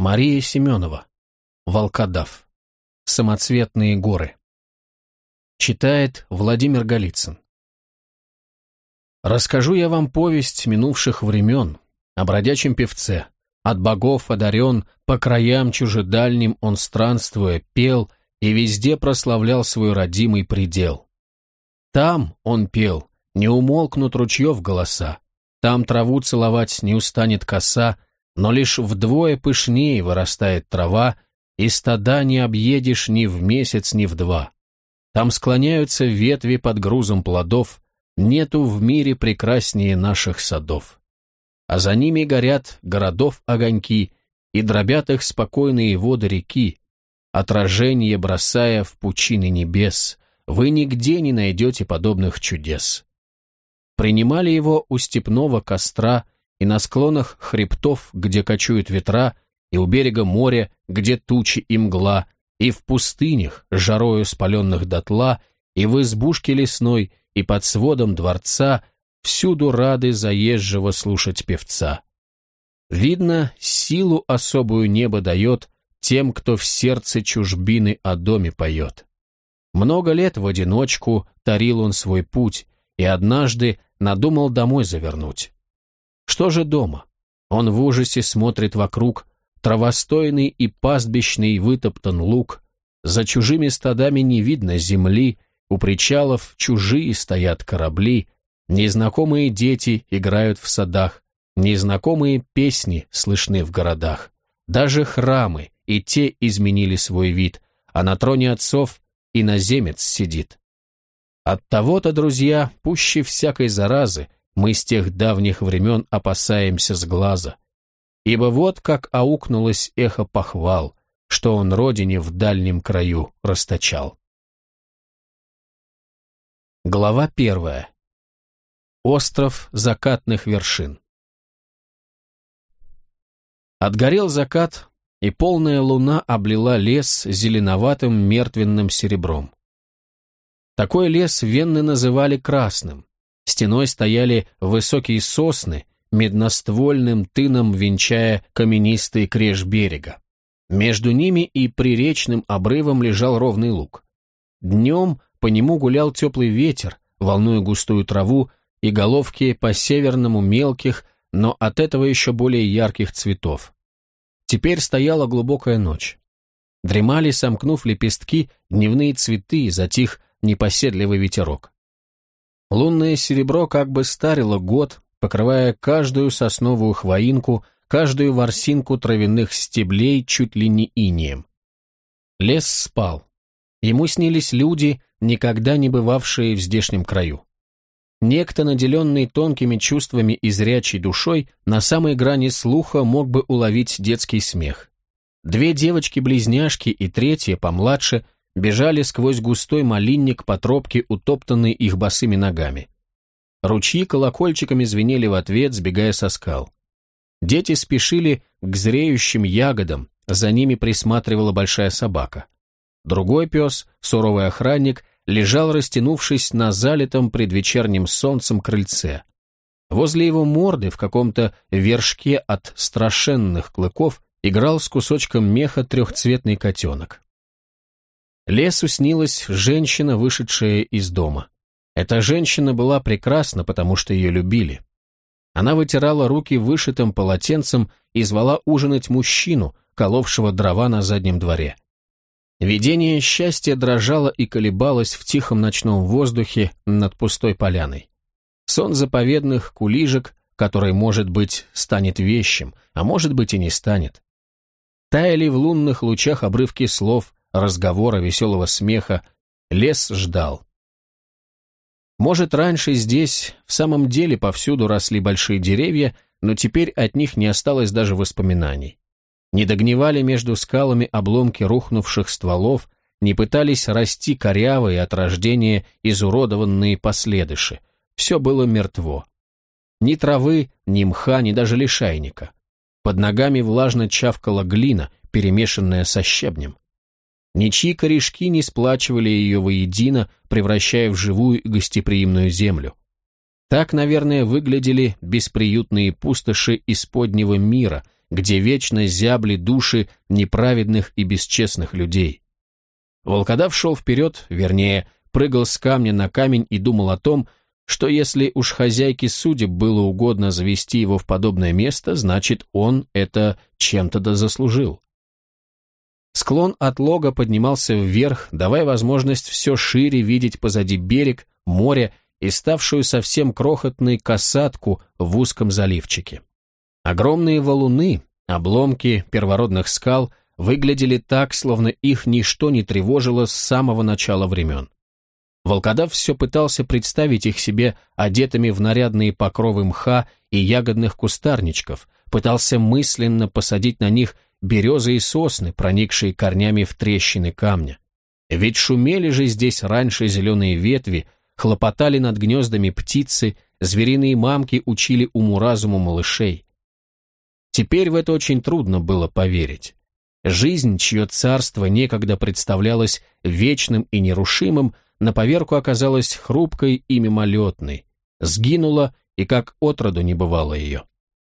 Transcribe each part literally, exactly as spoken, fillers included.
Мария Семенова. Волкодав. Самоцветные горы. Читает Владимир Голицын. Расскажу я вам повесть минувших времен о бродячем певце. От богов одарен, по краям чужедальним он странствуя пел и везде прославлял свой родимый предел. Там он пел, не умолкнут ручьев голоса, там траву целовать не устанет коса, но лишь вдвое пышнее вырастает трава, и стада не объедешь ни в месяц, ни в два. Там склоняются ветви под грузом плодов, нету в мире прекраснее наших садов. А за ними горят городов огоньки, и дробят их спокойные воды реки, отражение бросая в пучины небес, вы нигде не найдете подобных чудес. Принимали его у степного костра, и на склонах хребтов, где кочуют ветра, и у берега моря, где тучи и мгла, и в пустынях, жарою спаленных дотла, и в избушке лесной, и под сводом дворца, всюду рады заезжего слушать певца. Видно, силу особую небо дает тем, кто в сердце чужбины о доме поет. Много лет в одиночку тарил он свой путь, и однажды надумал домой завернуть. Что же дома? Он в ужасе смотрит вокруг, травостойный и пастбищный вытоптан луг, за чужими стадами не видно земли, у причалов чужие стоят корабли, незнакомые дети играют в садах, незнакомые песни слышны в городах. Даже храмы и те изменили свой вид, а на троне отцов иноземец сидит. Оттого-то, друзья, пуще всякой заразы, мы с тех давних времен опасаемся с глаза. Ибо вот как аукнулось эхо похвал, что он родине в дальнем краю расточал. Глава первая. Остров закатных вершин. Отгорел закат, и полная луна облила лес зеленоватым мертвенным серебром. Такой лес венны называли красным. Стеной стояли высокие сосны, медноствольным тыном венчая каменистый креш берега. Между ними и приречным обрывом лежал ровный луг. Днем по нему гулял теплый ветер, волнуя густую траву и головки по-северному мелких, но от этого еще более ярких цветов. Теперь стояла глубокая ночь. Дремали, сомкнув лепестки, дневные цветы, и затих непоседливый ветерок. Лунное серебро как бы старило год, покрывая каждую сосновую хвоинку, каждую ворсинку травяных стеблей чуть ли не инеем. Лес спал. Ему снились люди, никогда не бывавшие в здешнем краю. Некто, наделенный тонкими чувствами и зрячей душой, на самой грани слуха мог бы уловить детский смех. Две девочки-близняшки и третья, помладше, бежали сквозь густой малинник по тропке, утоптанной их босыми ногами. Ручьи колокольчиками звенели в ответ, сбегая со скал. Дети спешили к зреющим ягодам, за ними присматривала большая собака. Другой пес, суровый охранник, лежал, растянувшись на залитом предвечерним солнцем крыльце. Возле его морды в каком-то вершке от страшенных клыков играл с кусочком меха трехцветный котенок. Лесу снилась женщина, вышедшая из дома. Эта женщина была прекрасна, потому что ее любили. Она вытирала руки вышитым полотенцем и звала ужинать мужчину, коловшего дрова на заднем дворе. Видение счастья дрожало и колебалось в тихом ночном воздухе над пустой поляной. Сон заповедных кулижек, который, может быть, станет вещим, а может быть и не станет. Таяли в лунных лучах обрывки слов, разговора, веселого смеха. Лес ждал. Может, раньше здесь в самом деле повсюду росли большие деревья, но теперь от них не осталось даже воспоминаний. Не догнивали между скалами обломки рухнувших стволов, не пытались расти корявые от рождения изуродованные последыши. Все было мертво. Ни травы, ни мха, ни даже лишайника. Под ногами влажно чавкала глина, перемешанная со щебнем. Ничьи корешки не сплачивали ее воедино, превращая в живую и гостеприимную землю. Так, наверное, выглядели бесприютные пустоши исподнего мира, где вечно зябли души неправедных и бесчестных людей. Волкодав шел вперед, вернее, прыгал с камня на камень и думал о том, что если уж хозяйке судеб было угодно завести его в подобное место, значит, он это чем-то да заслужил. Склон от лога поднимался вверх, давая возможность все шире видеть позади берег, море и ставшую совсем крохотной касатку в узком заливчике. Огромные валуны, обломки первородных скал выглядели так, словно их ничто не тревожило с самого начала времен. Волкодав все пытался представить их себе одетыми в нарядные покровы мха и ягодных кустарничков, пытался мысленно посадить на них березы и сосны, проникшие корнями в трещины камня. Ведь шумели же здесь раньше зеленые ветви, хлопотали над гнездами птицы, звериные мамки учили уму-разуму малышей. Теперь в это очень трудно было поверить. Жизнь, чье царство некогда представлялось вечным и нерушимым, на поверку оказалась хрупкой и мимолетной, сгинула, и как отроду не бывало ее.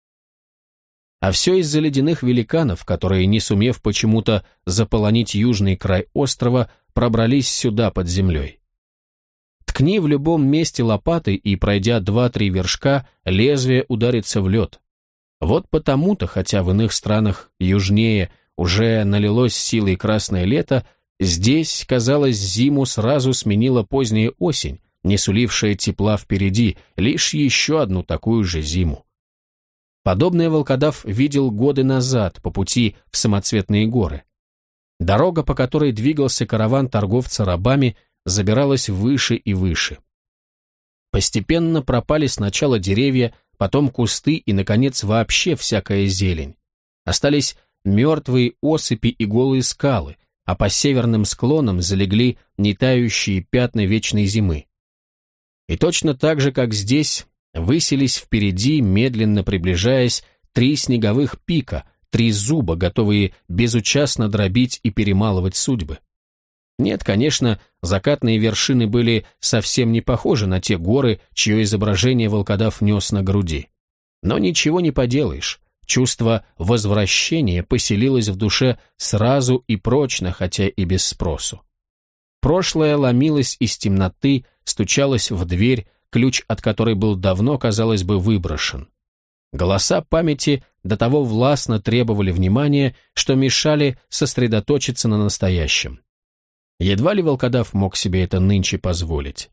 А все из-за ледяных великанов, которые, не сумев почему-то заполонить южный край острова, пробрались сюда под землей. Ткни в любом месте лопатой, и, пройдя два-три вершка, лезвие ударится в лед. Вот потому-то, хотя в иных странах южнее уже налилось силой красное лето, здесь, казалось, зиму сразу сменила поздняя осень, не сулившая тепла впереди, лишь еще одну такую же зиму. Подобное волкодав видел годы назад по пути в самоцветные горы. Дорога, по которой двигался караван торговца рабами, забиралась выше и выше. Постепенно пропали сначала деревья, потом кусты и, наконец, вообще всякая зелень. Остались мертвые осыпи и голые скалы, а по северным склонам залегли нетающие пятна вечной зимы. И точно так же, как здесь, высились впереди, медленно приближаясь, три снеговых пика, три зуба, готовые безучастно дробить и перемалывать судьбы. Нет, конечно, закатные вершины были совсем не похожи на те горы, чье изображение волкодав нес на груди. Но ничего не поделаешь. Чувство возвращения поселилось в душе сразу и прочно, хотя и без спросу. Прошлое ломилось из темноты, стучалось в дверь, ключ от которой был давно, казалось бы, выброшен. Голоса памяти до того властно требовали внимания, что мешали сосредоточиться на настоящем. Едва ли волкодав мог себе это нынче позволить.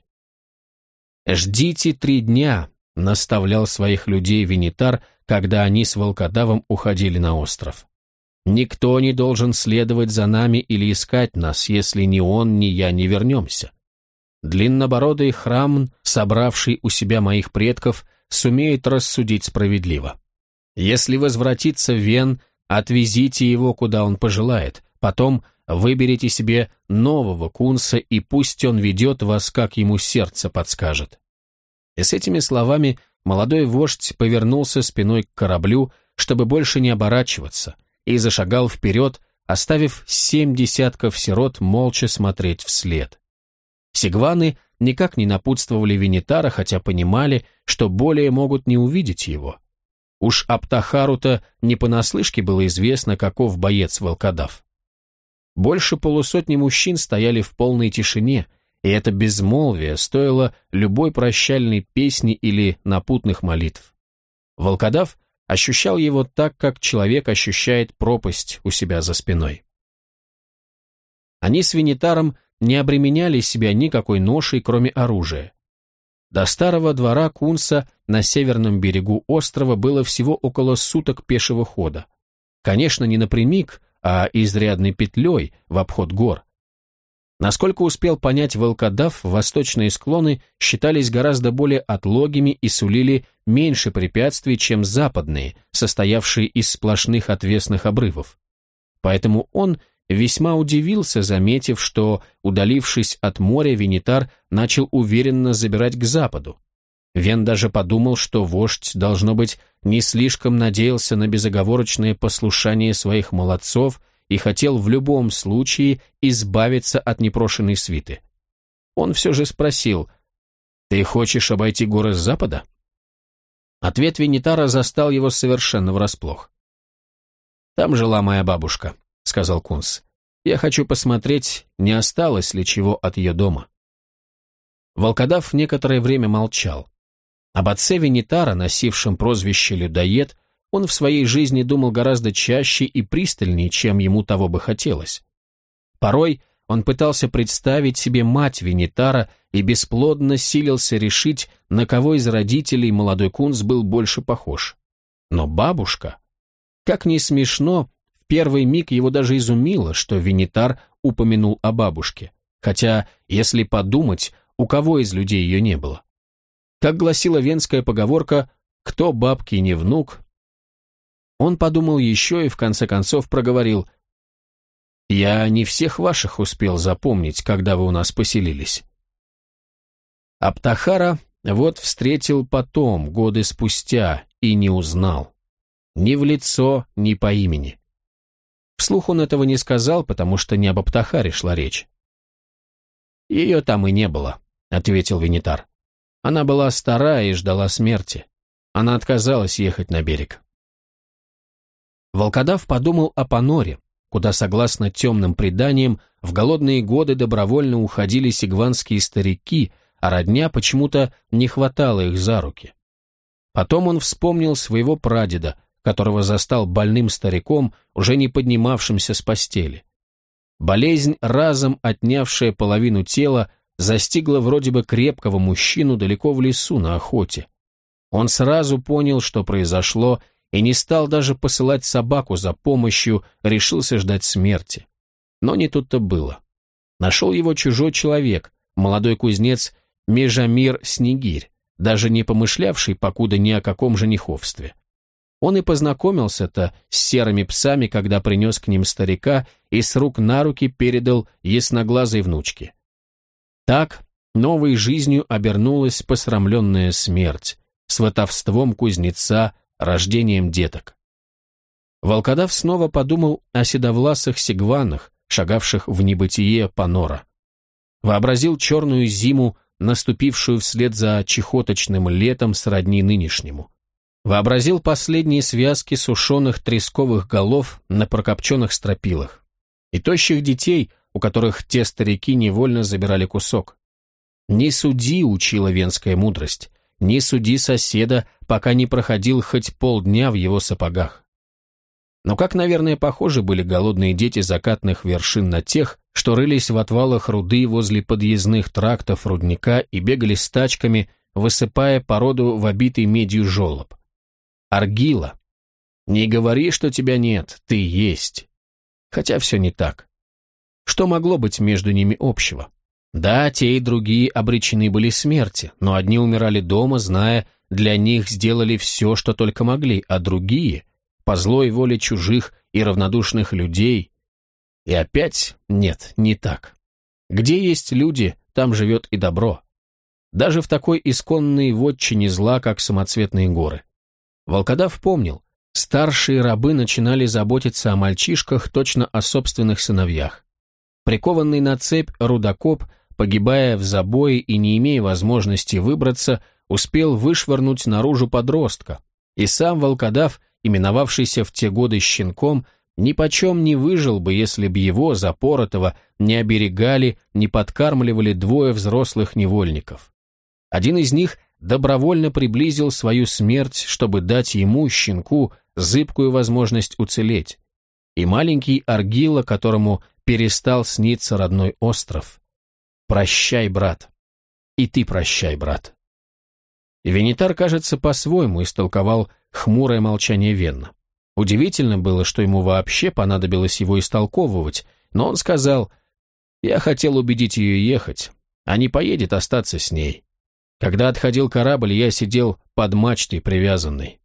«Ждите три дня», — наставлял своих людей Венитар, когда они с волкодавом уходили на остров. «Никто не должен следовать за нами или искать нас, если ни он, ни я не вернемся. Длиннобородый Храмн, собравший у себя моих предков, сумеет рассудить справедливо. Если возвратится Вен, отвезите его, куда он пожелает, потом выберите себе нового кунса, и пусть он ведет вас, как ему сердце подскажет». И с этими словами молодой вождь повернулся спиной к кораблю, чтобы больше не оборачиваться, и зашагал вперед, оставив семь десятков сирот молча смотреть вслед. Сигваны никак не напутствовали Венитара, хотя понимали, что более могут не увидеть его. Уж Аптахару-то не понаслышке было известно, каков боец-волкодав. Больше полусотни мужчин стояли в полной тишине, и это безмолвие стоило любой прощальной песни или напутных молитв. Волкодав ощущал его так, как человек ощущает пропасть у себя за спиной. Они с Венитаром не обременяли себя никакой ношей, кроме оружия. До старого двора Кунса на северном берегу острова было всего около суток пешего хода. Конечно, не напрямик, а изрядной петлей в обход гор. Насколько успел понять волкодав, восточные склоны считались гораздо более отлогими и сулили меньше препятствий, чем западные, состоявшие из сплошных отвесных обрывов. Поэтому он весьма удивился, заметив, что, удалившись от моря, Венитар начал уверенно забирать к западу. Вен даже подумал, что вождь, должно быть, не слишком надеялся на безоговорочное послушание своих молодцов и хотел в любом случае избавиться от непрошенной свиты. Он все же спросил: «Ты хочешь обойти горы с запада?» Ответ Венитара застал его совершенно врасплох. «Там жила моя бабушка», — сказал Кунс. «Я хочу посмотреть, не осталось ли чего от ее дома». Волкодав некоторое время молчал. Об отце Венитара, носившем прозвище «Людоед», он в своей жизни думал гораздо чаще и пристальнее, чем ему того бы хотелось. Порой он пытался представить себе мать Венитара и бесплодно силился решить, на кого из родителей молодой Кунс был больше похож. Но бабушка... Как ни смешно, в первый миг его даже изумило, что Венитар упомянул о бабушке, хотя, если подумать, у кого из людей ее не было. Как гласила венская поговорка «кто бабки не внук», он подумал еще и в конце концов проговорил: «Я не всех ваших успел запомнить, когда вы у нас поселились». А Птахара вот встретил потом, годы спустя, и не узнал. Ни в лицо, ни по имени. Вслух он этого не сказал, потому что не об Аптахаре шла речь. «Ее там и не было», — ответил Венитар. «Она была стара и ждала смерти. Она отказалась ехать на берег». Волкодав подумал о Паноре, куда, согласно темным преданиям, в голодные годы добровольно уходили сигванские старики, а родня почему-то не хватала их за руки. Потом он вспомнил своего прадеда, которого застал больным стариком, уже не поднимавшимся с постели. Болезнь, разом отнявшая половину тела, застигла вроде бы крепкого мужчину далеко в лесу на охоте. Он сразу понял, что произошло, и не стал даже посылать собаку за помощью, решился ждать смерти. Но не тут-то было. Нашел его чужой человек, молодой кузнец Межамир Снегирь, даже не помышлявший покуда ни о каком жениховстве. Он и познакомился-то с серыми псами, когда принес к ним старика и с рук на руки передал ясноглазой внучке. Так новой жизнью обернулась посрамленная смерть, сватовством кузнеца, рождением деток. Волкодав снова подумал о седовласых сигванах, шагавших в небытие Панора. Вообразил черную зиму, наступившую вслед за чехоточным летом сродни нынешнему. Вообразил последние связки сушеных тресковых голов на прокопченных стропилах и тощих детей, у которых те старики невольно забирали кусок. «Не суди», — учила венская мудрость, — «не суди соседа, пока не проходил хоть полдня в его сапогах». Но как, наверное, похожи были голодные дети закатных вершин на тех, что рылись в отвалах руды возле подъездных трактов рудника и бегали с тачками, высыпая породу в обитый медью желоб. Аргила. Не говори, что тебя нет, ты есть. Хотя все не так. Что могло быть между ними общего? Да, те и другие обречены были смерти, но одни умирали дома, зная, для них сделали все, что только могли, а другие, по злой воле чужих и равнодушных людей. И опять нет, не так. Где есть люди, там живет и добро. Даже в такой исконной вотчине зла, как самоцветные горы. Волкодав помнил, старшие рабы начинали заботиться о мальчишках, точно о собственных сыновьях. Прикованный на цепь рудокоп, погибая в забое и не имея возможности выбраться, успел вышвырнуть наружу подростка, и сам волкодав, именовавшийся в те годы щенком, нипочем не выжил бы, если б его, запоротого, не оберегали, не подкармливали двое взрослых невольников. Один из них добровольно приблизил свою смерть, чтобы дать ему, щенку, зыбкую возможность уцелеть. И маленький Аргила, которому перестал сниться родной остров. Прощай, брат. И ты прощай, брат. И Венитар, кажется, по-своему истолковал хмурое молчание Венна. Удивительно было, что ему вообще понадобилось его истолковывать, но он сказал: «Я хотел убедить ее ехать, а не поедет остаться с ней. Когда отходил корабль, я сидел под мачтой привязанный».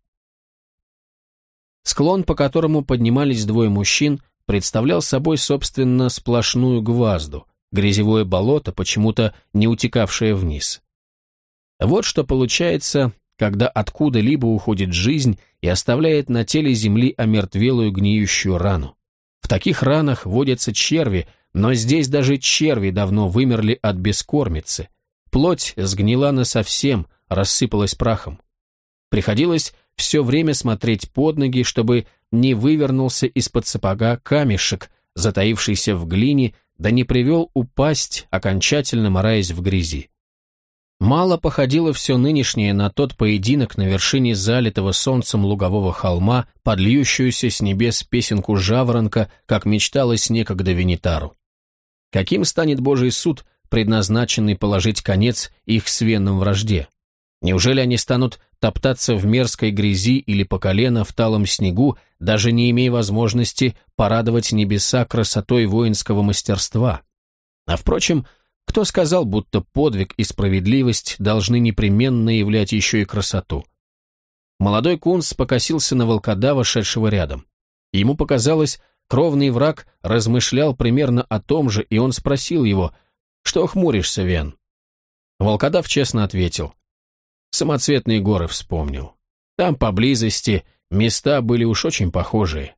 Склон, по которому поднимались двое мужчин, представлял собой, собственно, сплошную гвазду, грязевое болото, почему-то не утекавшее вниз. Вот что получается, когда откуда-либо уходит жизнь и оставляет на теле земли омертвелую гниющую рану. В таких ранах водятся черви, но здесь даже черви давно вымерли от бескормицы. Плоть сгнила насовсем, рассыпалась прахом. Приходилось все время смотреть под ноги, чтобы не вывернулся из-под сапога камешек, затаившийся в глине, да не привел упасть, окончательно мораясь в грязи. Мало походило все нынешнее на тот поединок на вершине залитого солнцем лугового холма, под льющуюся с небес песенку жаворонка, как мечталось некогда Венитару. Каким станет Божий суд, предназначенный положить конец их свенным вражде? Неужели они станут топтаться в мерзкой грязи или по колено в талом снегу, даже не имея возможности порадовать небеса красотой воинского мастерства? А впрочем, кто сказал, будто подвиг и справедливость должны непременно являть еще и красоту? Молодой Кунс покосился на волкодава, шедшего рядом. Ему показалось, кровный враг размышлял примерно о том же, и он спросил его: «Что хмуришься, Вен?» Волкодав честно ответил: «Самоцветные горы вспомнил. Там поблизости места были уж очень похожие».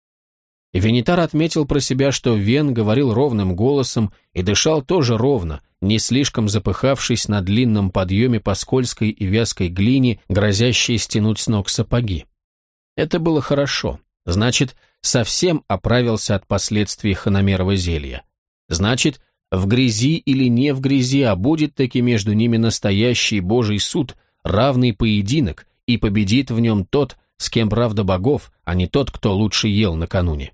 И Венитар отметил про себя, что Вен говорил ровным голосом и дышал тоже ровно, не слишком запыхавшись на длинном подъеме по скользкой и вязкой глине, грозящей стянуть с ног сапоги. Это было хорошо. Значит, совсем оправился от последствий хономерова зелья. Значит, в грязи или не в грязи, а будет таки между ними настоящий Божий суд, равный поединок, и победит в нем тот, с кем правда богов, а не тот, кто лучше ел накануне.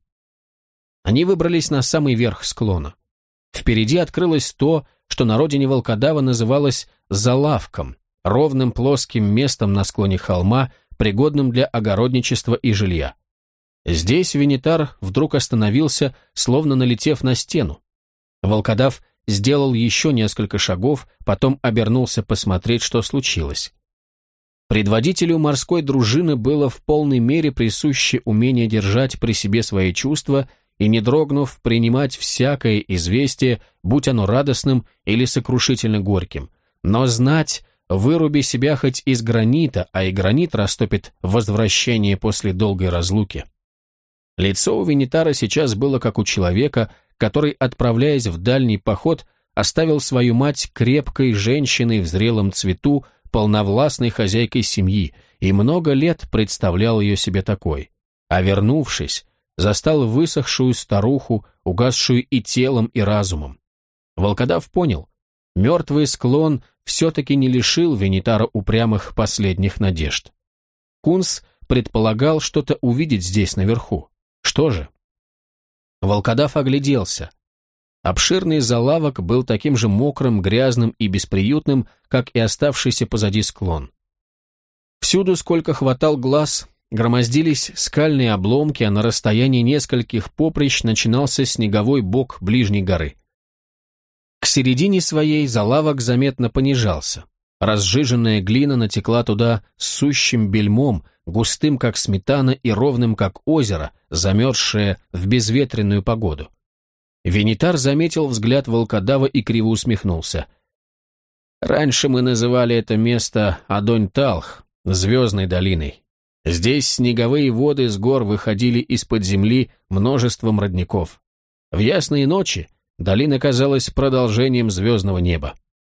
Они выбрались на самый верх склона. Впереди открылось то, что на родине волкодава называлось залавком, ровным плоским местом на склоне холма, пригодным для огородничества и жилья. Здесь Венитар вдруг остановился, словно налетев на стену. Волкодав сделал еще несколько шагов, потом обернулся посмотреть, что случилось. Предводителю морской дружины было в полной мере присуще умение держать при себе свои чувства и, не дрогнув, принимать всякое известие, будь оно радостным или сокрушительно горьким. Но знать, выруби себя хоть из гранита, а и гранит растопит возвращение после долгой разлуки. Лицо у Венитара сейчас было как у человека, который, отправляясь в дальний поход, оставил свою мать крепкой женщиной в зрелом цвету, полновластной хозяйкой семьи, и много лет представлял ее себе такой. А вернувшись, застал высохшую старуху, угасшую и телом, и разумом. Волкодав понял, мертвый склон все-таки не лишил Венитара упрямых последних надежд. Кунс предполагал что-то увидеть здесь наверху. Что же? Волкодав огляделся. Обширный залавок был таким же мокрым, грязным и бесприютным, как и оставшийся позади склон. Всюду, сколько хватал глаз, громоздились скальные обломки, а на расстоянии нескольких поприщ начинался снеговой бок ближней горы. К середине своей залавок заметно понижался. Разжиженная глина натекла туда сущим бельмом, густым, как сметана, и ровным, как озеро, замерзшее в безветренную погоду. Венитар заметил взгляд волкодава и криво усмехнулся. «Раньше мы называли это место Адонь-Талх, Звездной долиной. Здесь снеговые воды с гор выходили из-под земли множеством родников. В ясные ночи долина казалась продолжением звездного неба».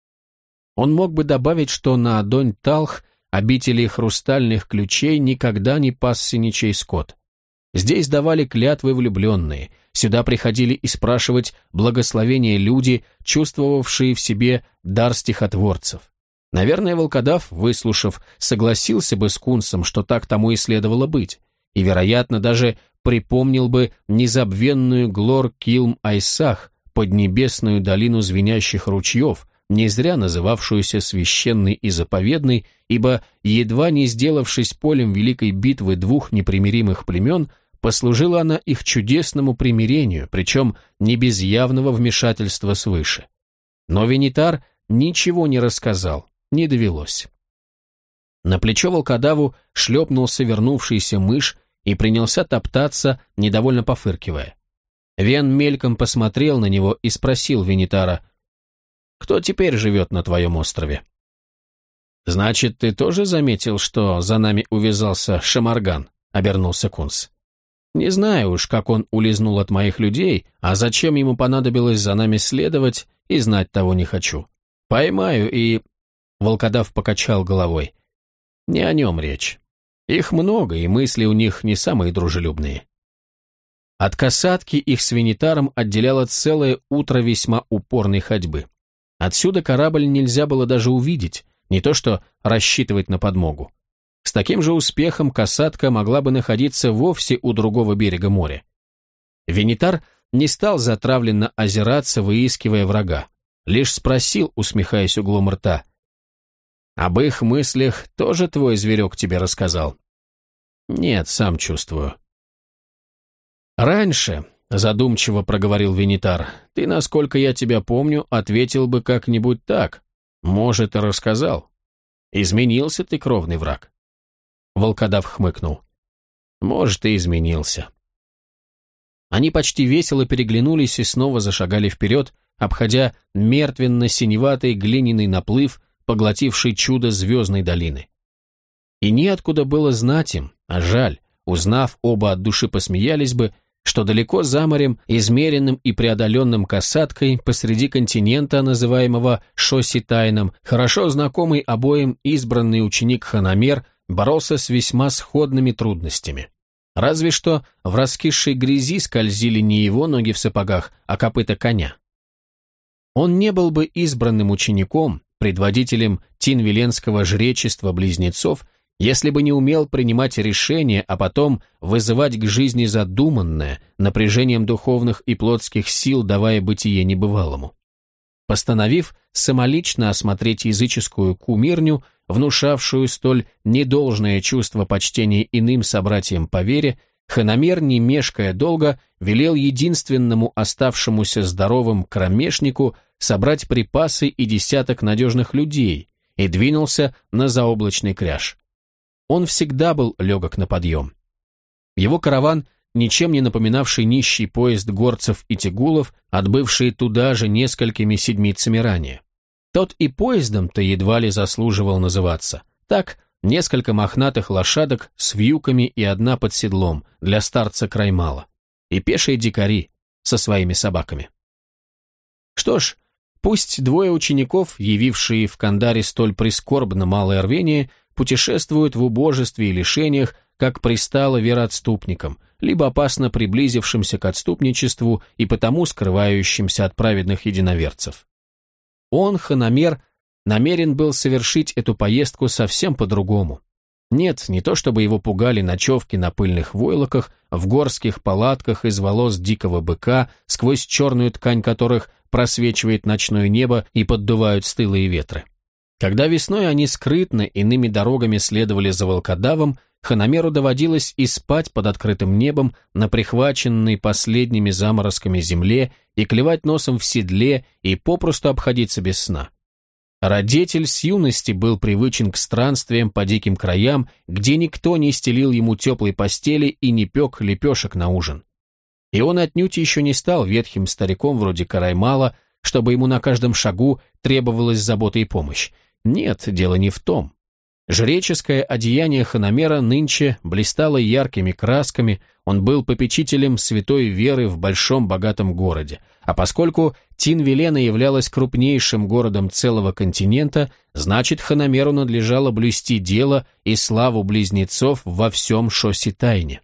Он мог бы добавить, что на Адонь-Талх, обители хрустальных ключей, никогда не пасся ничей скот. Здесь давали клятвы влюбленные, сюда приходили и спрашивать благословения люди, чувствовавшие в себе дар стихотворцев. Наверное, волкодав, выслушав, согласился бы с Кунсом, что так тому и следовало быть, и, вероятно, даже припомнил бы незабвенную Глор-Килм-Айсах, поднебесную долину звенящих ручьев, не зря называвшуюся священной и заповедной, ибо, едва не сделавшись полем великой битвы двух непримиримых племен, послужила она их чудесному примирению, причем не без явного вмешательства свыше. Но Венитар ничего не рассказал, не довелось. На плечо волкодаву шлепнулся вернувшийся мышь и принялся топтаться, недовольно пофыркивая. Вен мельком посмотрел на него и спросил Венитара: «Кто теперь живет на твоем острове?» «Значит, ты тоже заметил, что за нами увязался Шамарган?» — обернулся Кунс. «Не знаю уж, как он улизнул от моих людей, а зачем ему понадобилось за нами следовать, и знать того не хочу. Поймаю и...» Волкодав покачал головой. «Не о нем речь. Их много, и мысли у них не самые дружелюбные. От касатки их с Венитаром отделяло целое утро весьма упорной ходьбы. Отсюда корабль нельзя было даже увидеть, не то что рассчитывать на подмогу. С таким же успехом касатка могла бы находиться вовсе у другого берега моря. Венитар не стал затравленно озираться, выискивая врага, лишь спросил, усмехаясь углом рта: «Об их мыслях тоже твой зверек тебе рассказал?» «Нет, сам чувствую». «Раньше», — задумчиво проговорил Венитар, — «ты, насколько я тебя помню, ответил бы как-нибудь так. Может, и рассказал. Изменился ты, кровный враг?» Волкодав хмыкнул. «Может, и изменился». Они почти весело переглянулись и снова зашагали вперед, обходя мертвенно-синеватый глиняный наплыв, поглотивший чудо звездной долины. И неоткуда было знать им, а жаль, узнав, оба от души посмеялись бы, что далеко за морем, измеренным и преодоленным касаткой, посреди континента, называемого Шоситайном, хорошо знакомый обоим избранный ученик Ханамер боролся с весьма сходными трудностями. Разве что в раскисшей грязи скользили не его ноги в сапогах, а копыта коня. Он не был бы избранным учеником, предводителем тинвиленского жречества близнецов, если бы не умел принимать решения, а потом вызывать к жизни задуманное, напряжением духовных и плотских сил давая бытие небывалому. Постановив самолично осмотреть языческую кумирню, внушавшую столь недолжное чувство почтения иным собратьям по вере, Ханамер, не мешкая долго, велел единственному оставшемуся здоровым кромешнику собрать припасы и десяток надежных людей и двинулся на заоблачный кряж. Он всегда был легок на подъем. Его караван, ничем не напоминавший нищий поезд горцев и тягулов, отбывший туда же несколькими седмицами ранее. Тот и поездом-то едва ли заслуживал называться. Так, несколько мохнатых лошадок с вьюками и одна под седлом для старца Краймала. И пешие дикари со своими собаками. Что ж, пусть двое учеников, явившие в Кандаре столь прискорбно малое рвение, путешествуют в убожестве и лишениях, как пристало вероотступникам, либо опасно приблизившимся к отступничеству и потому скрывающимся от праведных единоверцев. Он, Ханамер, намерен был совершить эту поездку совсем по-другому. Нет, не то чтобы его пугали ночевки на пыльных войлоках, в горских палатках из волос дикого быка, сквозь черную ткань которых просвечивает ночное небо и поддувают стылые ветры. Когда весной они скрытно иными дорогами следовали за волкодавом, Ханамеру доводилось и спать под открытым небом на прихваченной последними заморозками земле и клевать носом в седле и попросту обходиться без сна. Радетель с юности был привычен к странствиям по диким краям, где никто не стелил ему теплой постели и не пек лепешек на ужин. И он отнюдь еще не стал ветхим стариком вроде Караймала, чтобы ему на каждом шагу требовалась забота и помощь. Нет, дело не в том. Жреческое одеяние Ханамера нынче блистало яркими красками, он был попечителем святой веры в большом богатом городе, а поскольку Тинвилена являлась крупнейшим городом целого континента, значит, Ханамеру надлежало блюсти дело и славу близнецов во всем Шоситайне.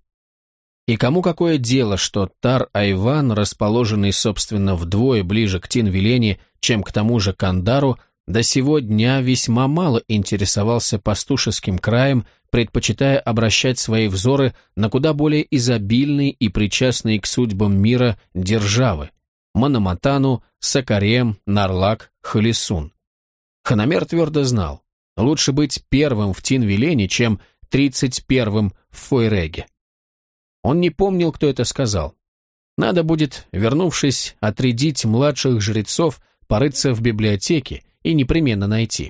И кому какое дело, что Тар-Айван, расположенный, собственно, вдвое ближе к Тинвилене, чем к тому же Кандару, до сего дня весьма мало интересовался пастушеским краем, предпочитая обращать свои взоры на куда более изобильные и причастные к судьбам мира державы – Мономатану, Сакарем, Нарлак, Халисун. Ханамер твердо знал, лучше быть первым в Тинвилене, чем тридцать первым в Фойреге. Он не помнил, кто это сказал. Надо будет, вернувшись, отрядить младших жрецов, порыться в библиотеке и непременно найти.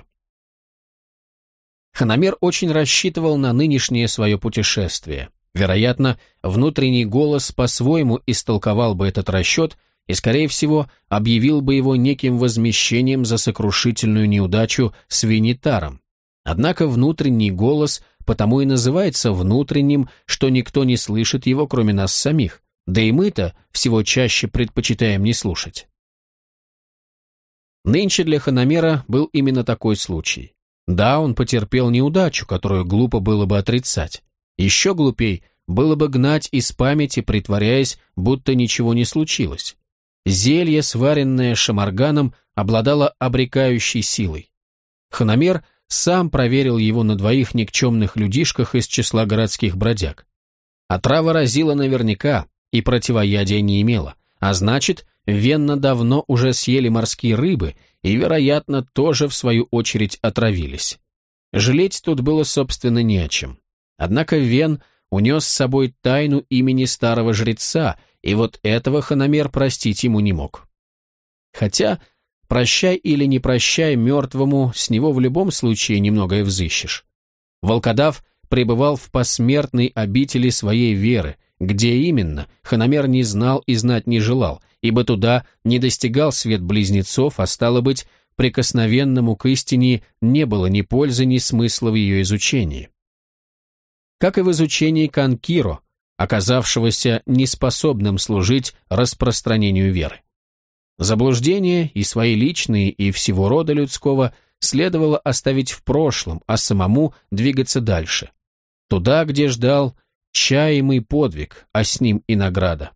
Ханамер очень рассчитывал на нынешнее свое путешествие. Вероятно, внутренний голос по-своему истолковал бы этот расчет и, скорее всего, объявил бы его неким возмещением за сокрушительную неудачу с Венитаром. Однако внутренний голос потому и называется внутренним, что никто не слышит его, кроме нас самих, да и мы-то всего чаще предпочитаем не слушать. Нынче для Ханамера был именно такой случай. Да, он потерпел неудачу, которую глупо было бы отрицать. Еще глупей было бы гнать из памяти, притворяясь, будто ничего не случилось. Зелье, сваренное шамарганом, обладало обрекающей силой. Хономер сам проверил его на двоих никчемных людишках из числа городских бродяг. Отрава разила наверняка и противоядия не имела, а значит, венно давно уже съели морские рыбы и, вероятно, тоже в свою очередь отравились. Жалеть тут было, собственно, не о чем. Однако Вен унес с собой тайну имени старого жреца, и вот этого Хономер простить ему не мог. Хотя, прощай или не прощай мертвому, с него в любом случае немногое взыщешь. Волкодав пребывал в посмертной обители своей веры, где именно, Хономер не знал и знать не желал, ибо туда не достигал свет близнецов, а стало быть, прикосновенному к истине не было ни пользы, ни смысла в ее изучении. Как и в изучении Канкиро, оказавшегося неспособным служить распространению веры. Заблуждения и свои личные, и всего рода людского следовало оставить в прошлом, а самому двигаться дальше. Туда, где ждал чаемый подвиг, а с ним и награда.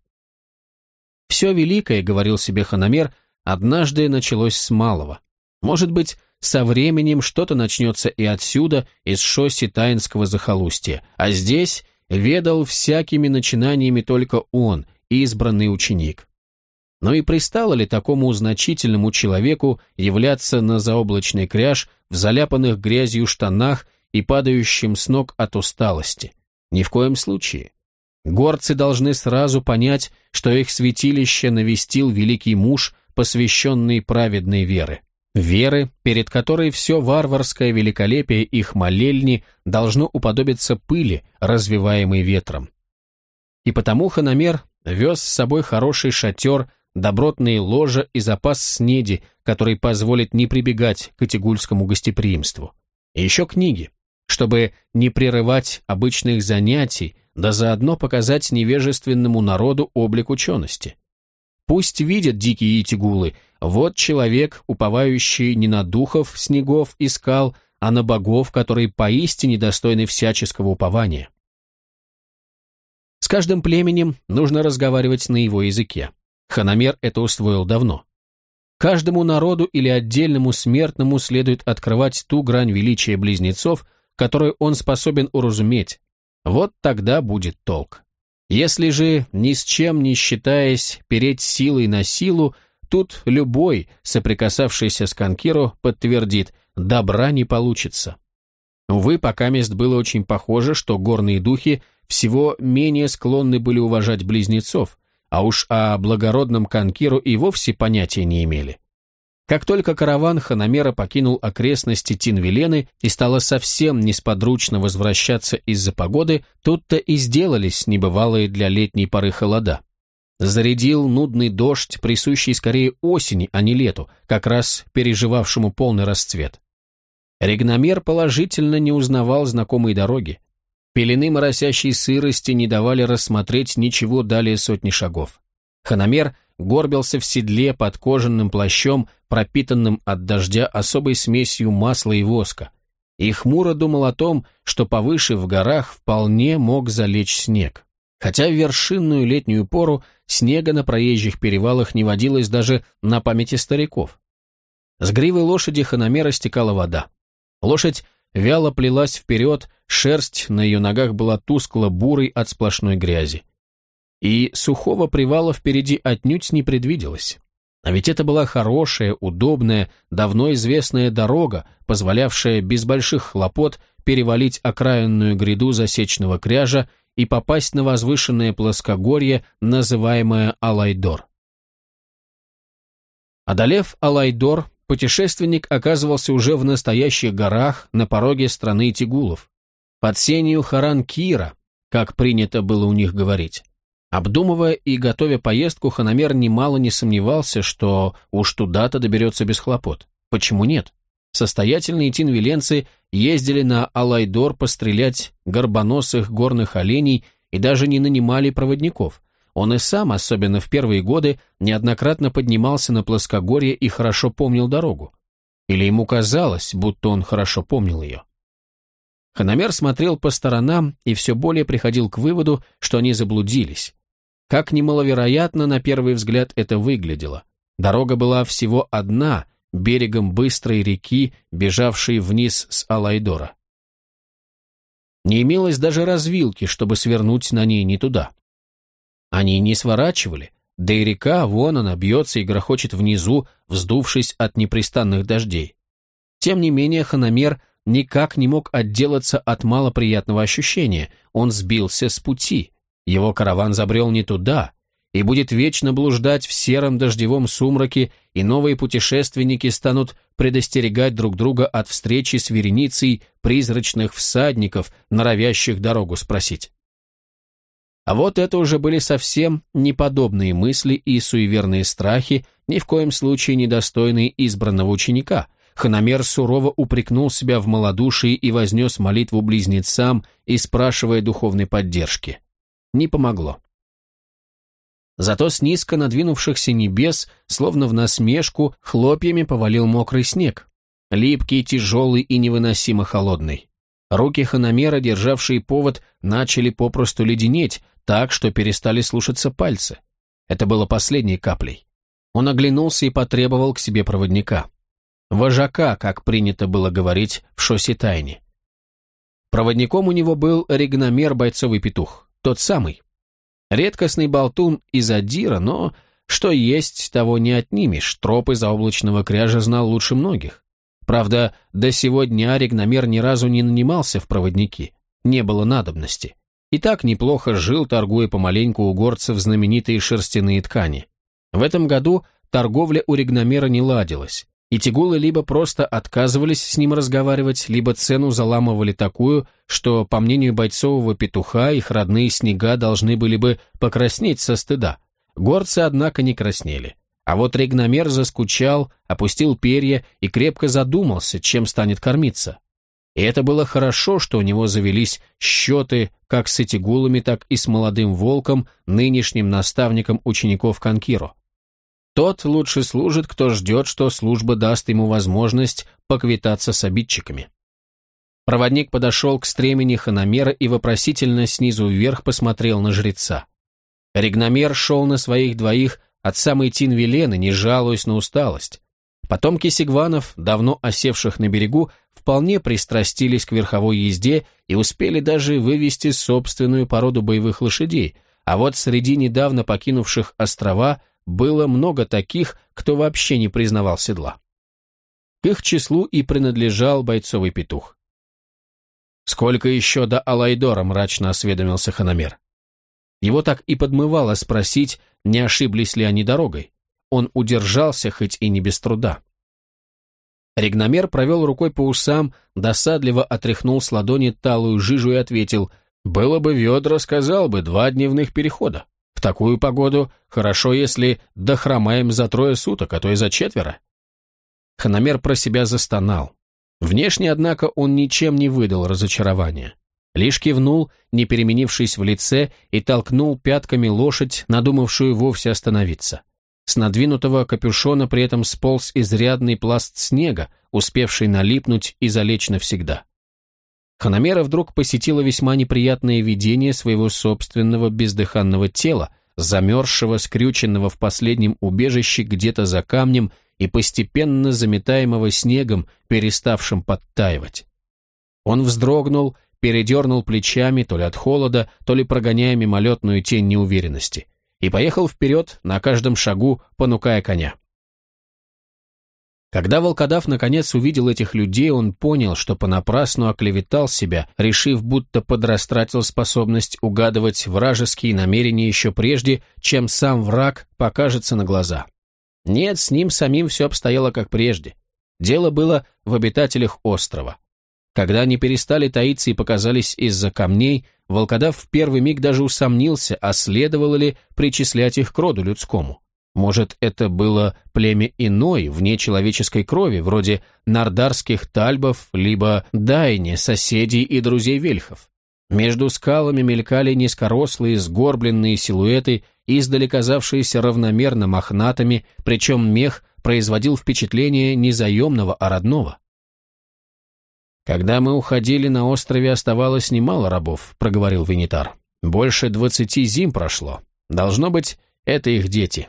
Все великое, говорил себе Хономер, однажды началось с малого. Может быть, со временем что-то начнется и отсюда, из шоссе Таинского захолустья, а здесь ведал всякими начинаниями только он, избранный ученик. Но и пристало ли такому значительному человеку являться на заоблачный кряж в заляпанных грязью штанах и падающим с ног от усталости? Ни в коем случае. Горцы должны сразу понять, что их святилище навестил великий муж, посвященный праведной веры. Веры, перед которой все варварское великолепие их молельни должно уподобиться пыли, развиваемой ветром. И потому Хономер вез с собой хороший шатер, добротные ложа и запас снеди, который позволит не прибегать к этигульскому гостеприимству. И еще книги, чтобы не прерывать обычных занятий, да заодно показать невежественному народу облик учености. Пусть видят дикие этигулы, вот человек, уповающий не на духов, снегов и скал, а на богов, которые поистине достойны всяческого упования. С каждым племенем нужно разговаривать на его языке. Хономер это усвоил давно. Каждому народу или отдельному смертному следует открывать ту грань величия близнецов, которую он способен уразуметь. Вот тогда будет толк. Если же, ни с чем не считаясь, переть силой на силу, тут любой, соприкасавшийся с Канкиро, подтвердит, добра не получится. Увы, покамест было очень похоже, что горные духи всего менее склонны были уважать близнецов, а уж о благородном Канкиро и вовсе понятия не имели. Как только караван Хономера покинул окрестности Тинвилены и стало совсем несподручно возвращаться из-за погоды, тут-то и сделались небывалые для летней поры холода. Зарядил нудный дождь, присущий скорее осени, а не лету, как раз переживавшему полный расцвет. Ригномер положительно не узнавал знакомые дороги. Пелены моросящей сырости не давали рассмотреть ничего далее сотни шагов. Хономер горбился в седле под кожаным плащом, пропитанным от дождя особой смесью масла и воска, и хмуро думал о том, что повыше в горах вполне мог залечь снег. Хотя в вершинную летнюю пору снега на проезжих перевалах не водилось даже на памяти стариков. С гривы лошади Хономера стекала вода. Лошадь вяло плелась вперед, шерсть на ее ногах была тускло-бурой от сплошной грязи. И сухого привала впереди отнюдь не предвиделось. А ведь это была хорошая, удобная, давно известная дорога, позволявшая без больших хлопот перевалить окраинную гряду засечного кряжа и попасть на возвышенное плоскогорье, называемое Алайдор. Одолев Алайдор, путешественник оказывался уже в настоящих горах на пороге страны тигулов, под сенью Харан-Кира, как принято было у них говорить. Обдумывая и готовя поездку, Хономер немало не сомневался, что уж туда-то доберется без хлопот. Почему нет? Состоятельные тинвиленцы ездили на Алайдор пострелять горбоносых горных оленей и даже не нанимали проводников. Он и сам, особенно в первые годы, неоднократно поднимался на плоскогорье и хорошо помнил дорогу. Или ему казалось, будто он хорошо помнил ее. Ханамер смотрел по сторонам и все более приходил к выводу, что они заблудились. Как немаловероятно на первый взгляд это выглядело. Дорога была всего одна, берегом быстрой реки, бежавшей вниз с Алайдора. Не имелось даже развилки, чтобы свернуть на ней не туда. Они не сворачивали, да и река, вон она, бьется и грохочет внизу, вздувшись от непрестанных дождей. Тем не менее, Ханамер никак не мог отделаться от малоприятного ощущения. Он сбился с пути, его караван забрел не туда и будет вечно блуждать в сером дождевом сумраке, и новые путешественники станут предостерегать друг друга от встречи с вереницей призрачных всадников, норовящих дорогу спросить. А вот это уже были совсем неподобные мысли и суеверные страхи, ни в коем случае недостойные избранного ученика. Ханамер сурово упрекнул себя в малодушии и вознес молитву близнецам, и спрашивая духовной поддержки. Не помогло. Зато с низко надвинувшихся небес, словно в насмешку, хлопьями повалил мокрый снег, липкий, тяжелый и невыносимо холодный. Руки Ханамера, державшие повод, начали попросту леденеть, так, что перестали слушаться пальцы. Это было последней каплей. Он оглянулся и потребовал к себе проводника. Вожака, как принято было говорить в Шоситайне. Проводником у него был Ригномер бойцовый петух, тот самый. Редкостный болтун из Адира, но что есть, того не отнимешь, тропы заоблачного кряжа знал лучше многих. Правда, до сего дня Ригномер ни разу не нанимался в проводники, не было надобности. И так неплохо жил, торгуя помаленьку у горцев знаменитые шерстяные ткани. В этом году торговля у Ригномера не ладилась, и тигулы либо просто отказывались с ним разговаривать, либо цену заламывали такую, что, по мнению бойцового петуха, их родные снега должны были бы покраснеть со стыда. Горцы, однако, не краснели. А вот Ригномер заскучал, опустил перья и крепко задумался, чем станет кормиться. И это было хорошо, что у него завелись счеты как с этигулами, так и с молодым волком, нынешним наставником учеников Конкиро. Тот лучше служит, кто ждет, что служба даст ему возможность поквитаться с обидчиками. Проводник подошел к стремени Ханамера и вопросительно снизу вверх посмотрел на жреца. Ригномер шел на своих двоих от самой Тинвилены, не жалуясь на усталость. Потомки сигванов, давно осевших на берегу, вполне пристрастились к верховой езде и успели даже вывести собственную породу боевых лошадей, а вот среди недавно покинувших острова было много таких, кто вообще не признавал седла. К их числу и принадлежал бойцовый петух. «Сколько еще до Алайдора?» — мрачно осведомился Ханамер. Его так и подмывало спросить, не ошиблись ли они дорогой. Он удержался, хоть и не без труда. Ригномер провел рукой по усам, досадливо отряхнул с ладони талую жижу и ответил: «Было бы ведро, сказал бы, два дневных перехода. В такую погоду хорошо, если дохромаем за трое суток, а то и за четверо». Ханамер про себя застонал. Внешне, однако, он ничем не выдал разочарования. Лишь кивнул, не переменившись в лице, и толкнул пятками лошадь, надумавшую вовсе остановиться. С надвинутого капюшона при этом сполз изрядный пласт снега, успевший налипнуть и залечь навсегда. Ханамера вдруг посетило весьма неприятное видение своего собственного бездыханного тела, замерзшего, скрюченного в последнем убежище где-то за камнем и постепенно заметаемого снегом, переставшим подтаивать. Он вздрогнул, передернул плечами, то ли от холода, то ли прогоняя мимолетную тень неуверенности, и поехал вперед, на каждом шагу понукая коня. Когда волкодав наконец увидел этих людей, он понял, что понапрасну оклеветал себя, решив, будто подрастратил способность угадывать вражеские намерения еще прежде, чем сам враг покажется на глаза. Нет, с ним самим все обстояло как прежде. Дело было в обитателях острова. Когда они перестали таиться и показались из-за камней, волкодав в первый миг даже усомнился, а следовало ли причислять их к роду людскому. Может, это было племя иной, вне человеческой крови, вроде нардарских тальбов, либо дайни, соседей и друзей вельхов. Между скалами мелькали низкорослые, сгорбленные силуэты, издали казавшиеся равномерно мохнатыми, причем мех производил впечатление не заемного, а родного. «Когда мы уходили, на острове оставалось немало рабов», — проговорил Венитар. «Больше двадцати зим прошло. Должно быть, это их дети».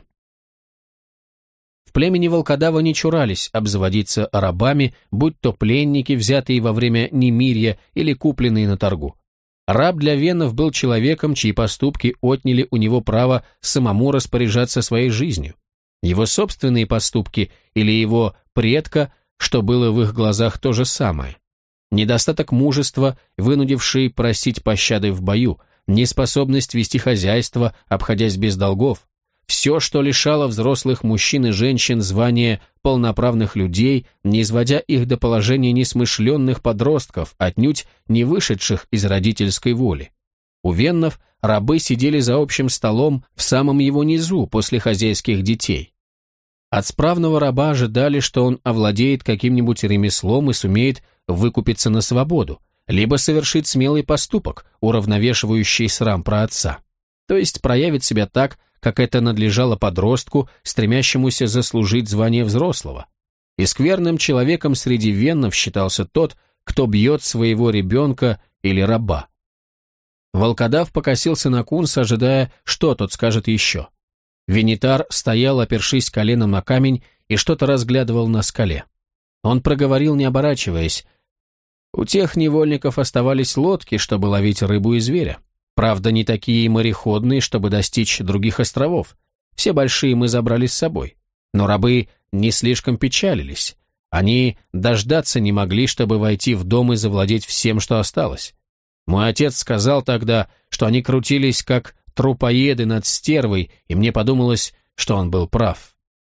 В племени волкодава не чурались обзаводиться рабами, будь то пленники, взятые во время немирья или купленные на торгу. Раб для веннов был человеком, чьи поступки отняли у него право самому распоряжаться своей жизнью. Его собственные поступки или его предка, что было в их глазах то же самое. Недостаток мужества, вынудивший просить пощады в бою, неспособность вести хозяйство, обходясь без долгов, все, что лишало взрослых мужчин и женщин звания полноправных людей, не изводя их до положения несмышленных подростков, отнюдь не вышедших из родительской воли. У веннов рабы сидели за общим столом в самом его низу после хозяйских детей. От справного раба ожидали, что он овладеет каким-нибудь ремеслом и сумеет выкупиться на свободу, либо совершит смелый поступок, уравновешивающий срам праотца, то есть проявит себя так, как это надлежало подростку, стремящемуся заслужить звание взрослого. И скверным человеком среди веннов считался тот, кто бьет своего ребенка или раба. Волкодав покосился на Кунса, ожидая, что тот скажет еще. Венитар стоял, опершись коленом на камень, и что-то разглядывал на скале. Он проговорил, не оборачиваясь: «У тех невольников оставались лодки, чтобы ловить рыбу и зверя. Правда, не такие мореходные, чтобы достичь других островов. Все большие мы забрали с собой. Но рабы не слишком печалились. Они дождаться не могли, чтобы войти в дом и завладеть всем, что осталось. Мой отец сказал тогда, что они крутились, как трупоеды над стервой, и мне подумалось, что он был прав».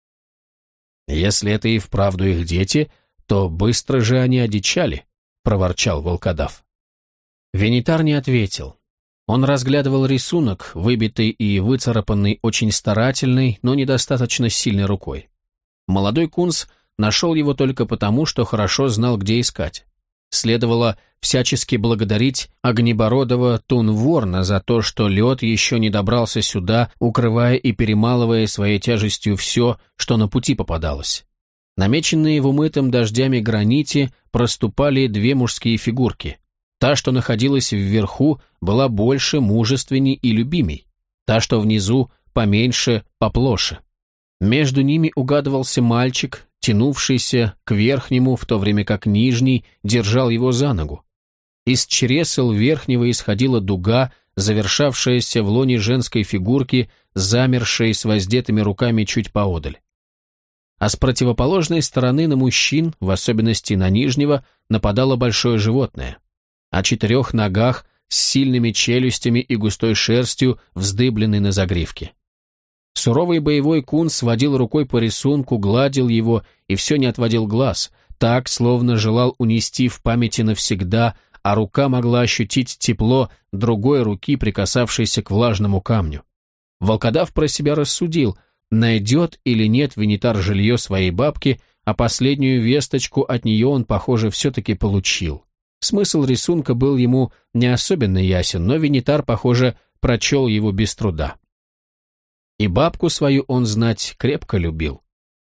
«Если это и вправду их дети, то быстро же они одичали», — проворчал волкодав. Венитар не ответил. Он разглядывал рисунок, выбитый и выцарапанный очень старательной, но недостаточно сильной рукой. Молодой Кунс нашел его только потому, что хорошо знал, где искать. Следовало всячески благодарить огнебородого Тунворна за то, что лед еще не добрался сюда, укрывая и перемалывая своей тяжестью все, что на пути попадалось. Намеченные в умытом дождями граните проступали две мужские фигурки. Та, что находилась вверху, была больше, мужественней и любимей. Та, что внизу, поменьше, поплоше. Между ними угадывался мальчик, тянувшийся к верхнему, в то время как нижний держал его за ногу. Из чресел верхнего исходила дуга, завершавшаяся в лоне женской фигурки, замершей с воздетыми руками чуть поодаль. А с противоположной стороны на мужчин, в особенности на нижнего, нападало большое животное. О четырех ногах, с сильными челюстями и густой шерстью, вздыбленной на загривке. Суровый боевой Кунс водил рукой по рисунку, гладил его и все не отводил глаз, так, словно желал унести в памяти навсегда, а рука могла ощутить тепло другой руки, прикасавшейся к влажному камню. Волкодав про себя рассудил, найдет или нет Венитар жилье своей бабки, а последнюю весточку от нее он, похоже, все-таки получил. Смысл рисунка был ему не особенно ясен, но Венитар, похоже, прочел его без труда. И бабку свою он знать крепко любил.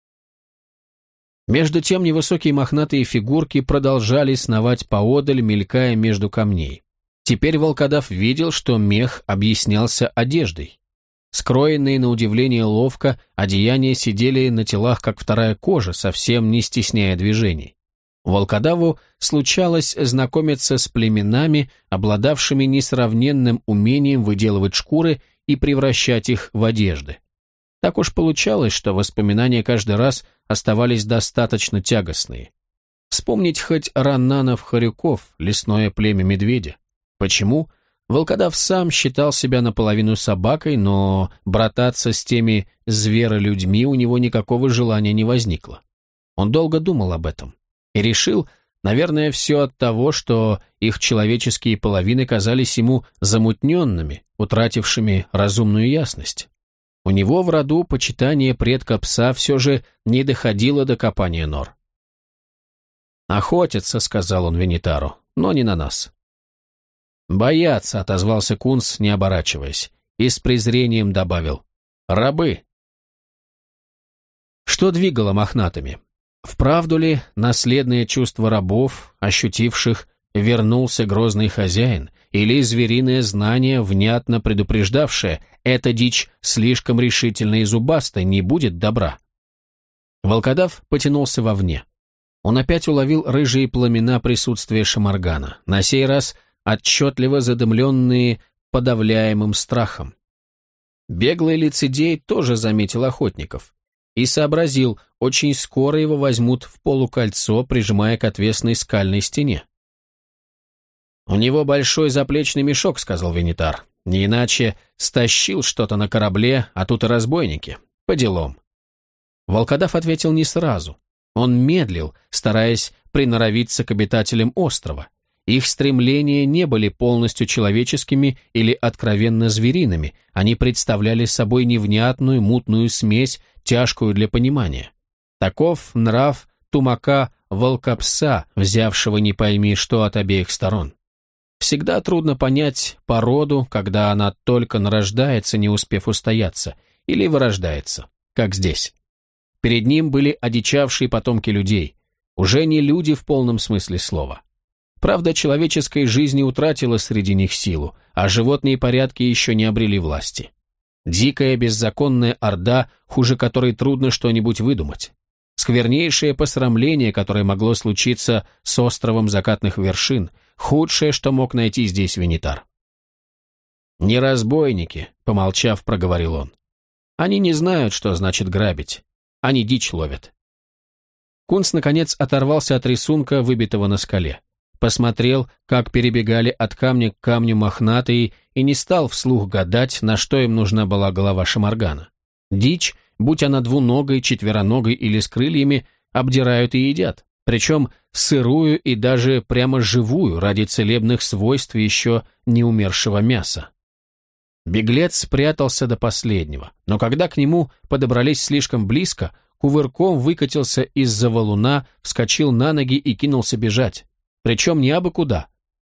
Между тем невысокие мохнатые фигурки продолжали сновать поодаль, мелькая между камней. Теперь волкодав видел, что мех объяснялся одеждой. Скроенные на удивление ловко, одеяния сидели на телах, как вторая кожа, совсем не стесняя движений. Волкодаву случалось знакомиться с племенами, обладавшими несравненным умением выделывать шкуры и превращать их в одежды. Так уж получалось, что воспоминания каждый раз оставались достаточно тягостные. Вспомнить хоть Раннанов-Хорюков, лесное племя медведя. Почему? Волкодав сам считал себя наполовину собакой, но брататься с теми зверолюдьми у него никакого желания не возникло. Он долго думал об этом и решил, наверное, все от того, что их человеческие половины казались ему замутненными, утратившими разумную ясность. У него в роду почитание предка пса все же не доходило до копания нор. «Охотятся», — сказал он Венитару, — «но не на нас». «Боятся», — отозвался Кунс, не оборачиваясь, и с презрением добавил: «рабы». Что двигало мохнатыми? Вправду ли наследное чувство рабов, ощутивших, вернулся грозный хозяин, или звериное знание, внятно предупреждавшее, эта дичь слишком решительна и зубаста, не будет добра? Волкодав потянулся вовне. Он опять уловил рыжие пламена присутствия Шамаргана, на сей раз отчетливо задымленные подавляемым страхом. Беглый лицедей тоже заметил охотников и сообразил, очень скоро его возьмут в полукольцо, прижимая к отвесной скальной стене. «У него большой заплечный мешок», — сказал Венитар. «Не иначе стащил что-то на корабле, а тут и разбойники. По делам». Волкодав ответил не сразу. Он медлил, стараясь приноровиться к обитателям острова. Их стремления не были полностью человеческими или откровенно звериными, они представляли собой невнятную мутную смесь, тяжкую для понимания. Таков нрав тумака-волкопса, взявшего не пойми что от обеих сторон. Всегда трудно понять породу, когда она только нарождается, не успев устояться, или вырождается, как здесь. Перед ним были одичавшие потомки людей, уже не люди в полном смысле слова. Правда, человеческая жизнь не утратила среди них силу, а животные порядки еще не обрели власти. Дикая беззаконная орда, хуже которой трудно что-нибудь выдумать. Сквернейшее посрамление, которое могло случиться с островом закатных вершин, худшее, что мог найти здесь Венитар. «Не разбойники», — помолчав, проговорил он. «Они не знают, что значит грабить. Они дичь ловят». Кунц, наконец, оторвался от рисунка, выбитого на скале. Посмотрел, как перебегали от камня к камню мохнатые, и не стал вслух гадать, на что им нужна была голова Шамаргана. Дичь, будь она двуногой, четвероногой или с крыльями, обдирают и едят, причем сырую и даже прямо живую ради целебных свойств еще не умершего мяса. Беглец спрятался до последнего, но когда к нему подобрались слишком близко, кувырком выкатился из-за валуна, вскочил на ноги и кинулся бежать, причем не абы куда.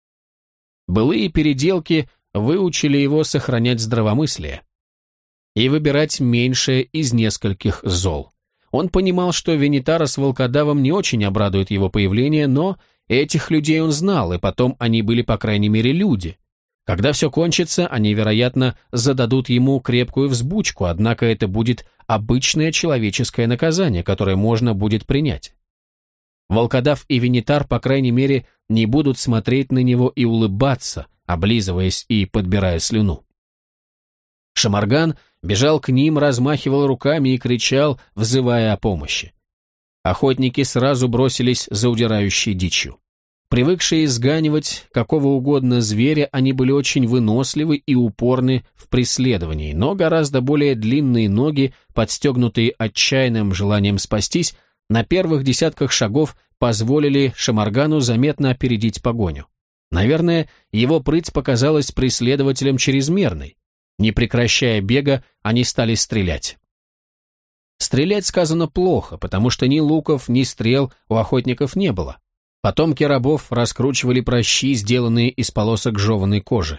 Былые переделки выучили его сохранять здравомыслие и выбирать меньшее из нескольких зол. Он понимал, что Венитара с волкодавом не очень обрадует его появление, но этих людей он знал, и потом они были, по крайней мере, люди. Когда все кончится, они, вероятно, зададут ему крепкую взбучку, однако это будет обычное человеческое наказание, которое можно будет принять. Волкодав и Венитар, по крайней мере, не будут смотреть на него и улыбаться, облизываясь и подбирая слюну. Шамарган бежал к ним, размахивал руками и кричал, взывая о помощи. Охотники сразу бросились за удирающей дичью. Привыкшие изганивать какого угодно зверя, они были очень выносливы и упорны в преследовании, но гораздо более длинные ноги, подстегнутые отчаянным желанием спастись, на первых десятках шагов позволили Шамаргану заметно опередить погоню. Наверное, его прыть показалась преследователям чрезмерной. Не прекращая бега, они стали стрелять. Стрелять сказано плохо, потому что ни луков, ни стрел у охотников не было. Потомки рабов раскручивали пращи, сделанные из полосок жеваной кожи.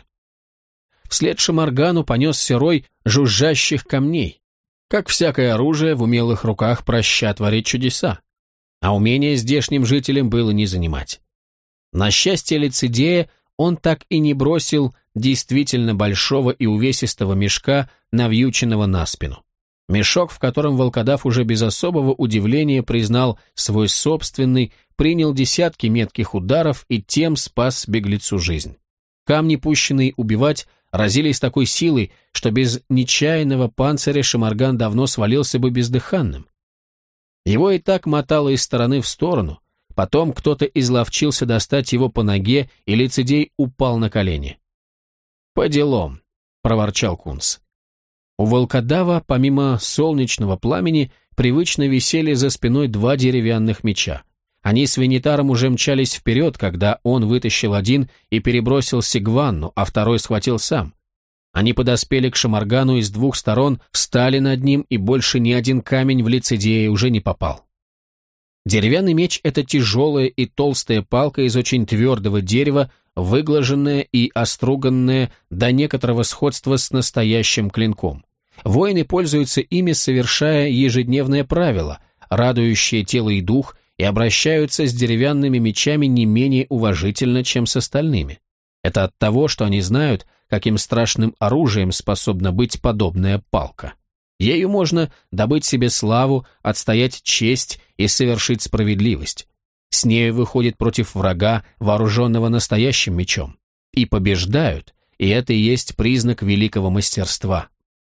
Вслед Шамаргану понесся рой жужжащих камней. Как всякое оружие, в умелых руках праща творит чудеса. А умение здешним жителям было не занимать. На счастье лицедея, он так и не бросил действительно большого и увесистого мешка, навьюченного на спину. Мешок, в котором волкодав уже без особого удивления признал свой собственный, принял десятки метких ударов и тем спас беглецу жизнь. Камни, пущенные убивать, разили с такой силой, что без нечаянного панциря Шамарган давно свалился бы бездыханным. Его и так мотало из стороны в сторону, потом кто-то изловчился достать его по ноге, и лицедей упал на колени. «По делам», — проворчал Кунц. У волкодава, помимо солнечного пламени, привычно висели за спиной два деревянных меча. Они с Венитаром уже мчались вперед, когда он вытащил один и перебросил Сигванну, а второй схватил сам. Они подоспели к Шамаргану и с двух сторон, встали над ним, и больше ни один камень в лицедея уже не попал. Деревянный меч — это тяжелая и толстая палка из очень твердого дерева, выглаженная и оструганная до некоторого сходства с настоящим клинком. Воины пользуются ими, совершая ежедневное правило, радующее тело и дух, и обращаются с деревянными мечами не менее уважительно, чем с остальными. Это от того, что они знают, каким страшным оружием способна быть подобная палка. Ею можно добыть себе славу, отстоять честь и совершить справедливость. С нею выходит против врага, вооруженного настоящим мечом. И побеждают, и это и есть признак великого мастерства.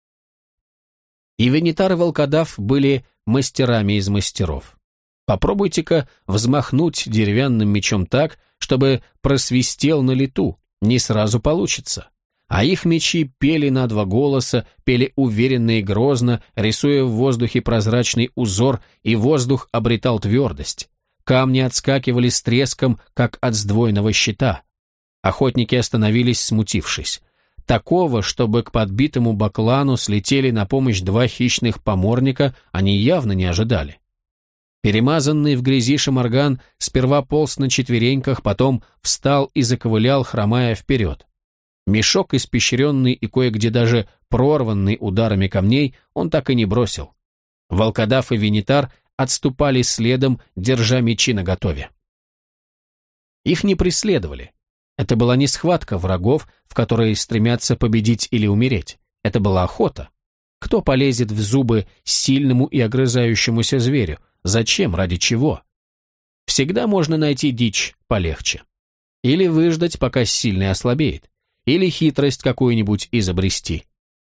И Венитар и Волкодав были мастерами из мастеров. Попробуйте-ка взмахнуть деревянным мечом так, чтобы просвистел на лету, не сразу получится. А их мечи пели на два голоса, пели уверенно и грозно, рисуя в воздухе прозрачный узор, и воздух обретал твердость. Камни отскакивали с треском, как от сдвоенного щита. Охотники остановились, смутившись. Такого, чтобы к подбитому баклану слетели на помощь два хищных поморника, они явно не ожидали. Перемазанный в грязи шамарган сперва полз на четвереньках, потом встал и заковылял, хромая вперед. Мешок, испещренный и кое-где даже прорванный ударами камней, он так и не бросил. Волкодав и Венитар отступали следом, держа мечи наготове. Их не преследовали. Это была не схватка врагов, в которой стремятся победить или умереть. Это была охота. Кто полезет в зубы сильному и огрызающемуся зверю? Зачем? Ради чего? Всегда можно найти дичь полегче. Или выждать, пока сильный ослабеет. Или хитрость какую-нибудь изобрести.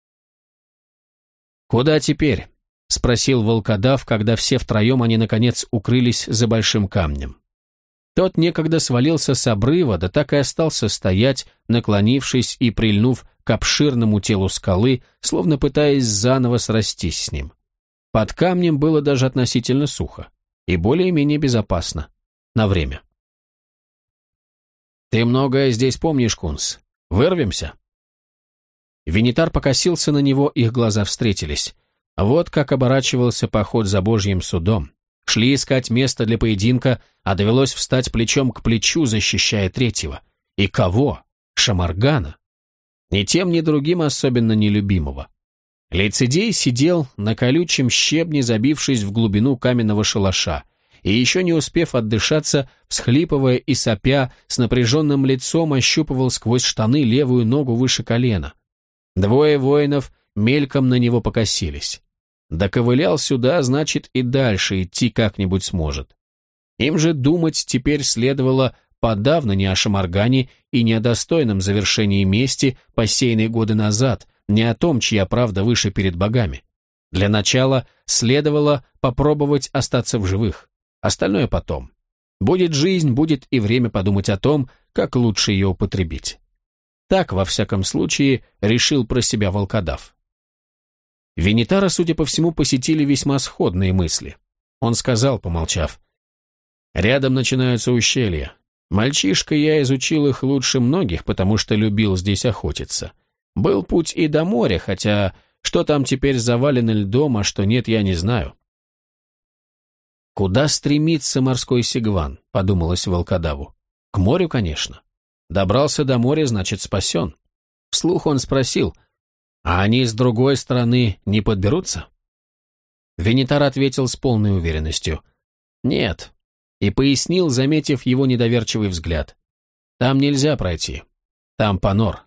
«Куда теперь?» — спросил волкодав, когда все втроем они, наконец, укрылись за большим камнем. Тот некогда свалился с обрыва, да так и остался стоять, наклонившись и прильнув к обширному телу скалы, словно пытаясь заново срастись с ним. Под камнем было даже относительно сухо и более-менее безопасно. На время. «Ты многое здесь помнишь, Кунс. Вырвемся?» Венитар покосился на него, их глаза встретились. Вот как оборачивался поход за Божьим судом. Шли искать место для поединка, а довелось встать плечом к плечу, защищая третьего. И кого? Шамаргана. Ни тем, ни другим особенно нелюбимого. Лицедей сидел на колючем щебне, забившись в глубину каменного шалаша, и еще не успев отдышаться, всхлипывая и сопя, с напряженным лицом ощупывал сквозь штаны левую ногу выше колена. Двое воинов мельком на него покосились. Доковылял сюда, значит, и дальше идти как-нибудь сможет. Им же думать теперь следовало подавно не о Шамаргане и не о достойном завершении мести, посеянной годы назад, не о том, чья правда выше перед богами. Для начала следовало попробовать остаться в живых. Остальное потом. Будет жизнь, будет и время подумать о том, как лучше ее употребить. Так, во всяком случае, решил про себя волкодав. Венитара, судя по всему, посетили весьма сходные мысли. Он сказал, помолчав, «Рядом начинаются ущелья. Мальчишка, я изучил их лучше многих, потому что любил здесь охотиться. Был путь и до моря, хотя что там теперь завалено льдом, а что нет, я не знаю». «Куда стремится морской сигван?» — подумалось волкодаву. «К морю, конечно. Добрался до моря, значит, спасен». Вслух он спросил, «А они с другой стороны не подберутся?» Венитар ответил с полной уверенностью, «Нет», и пояснил, заметив его недоверчивый взгляд, «Там нельзя пройти. Там понор».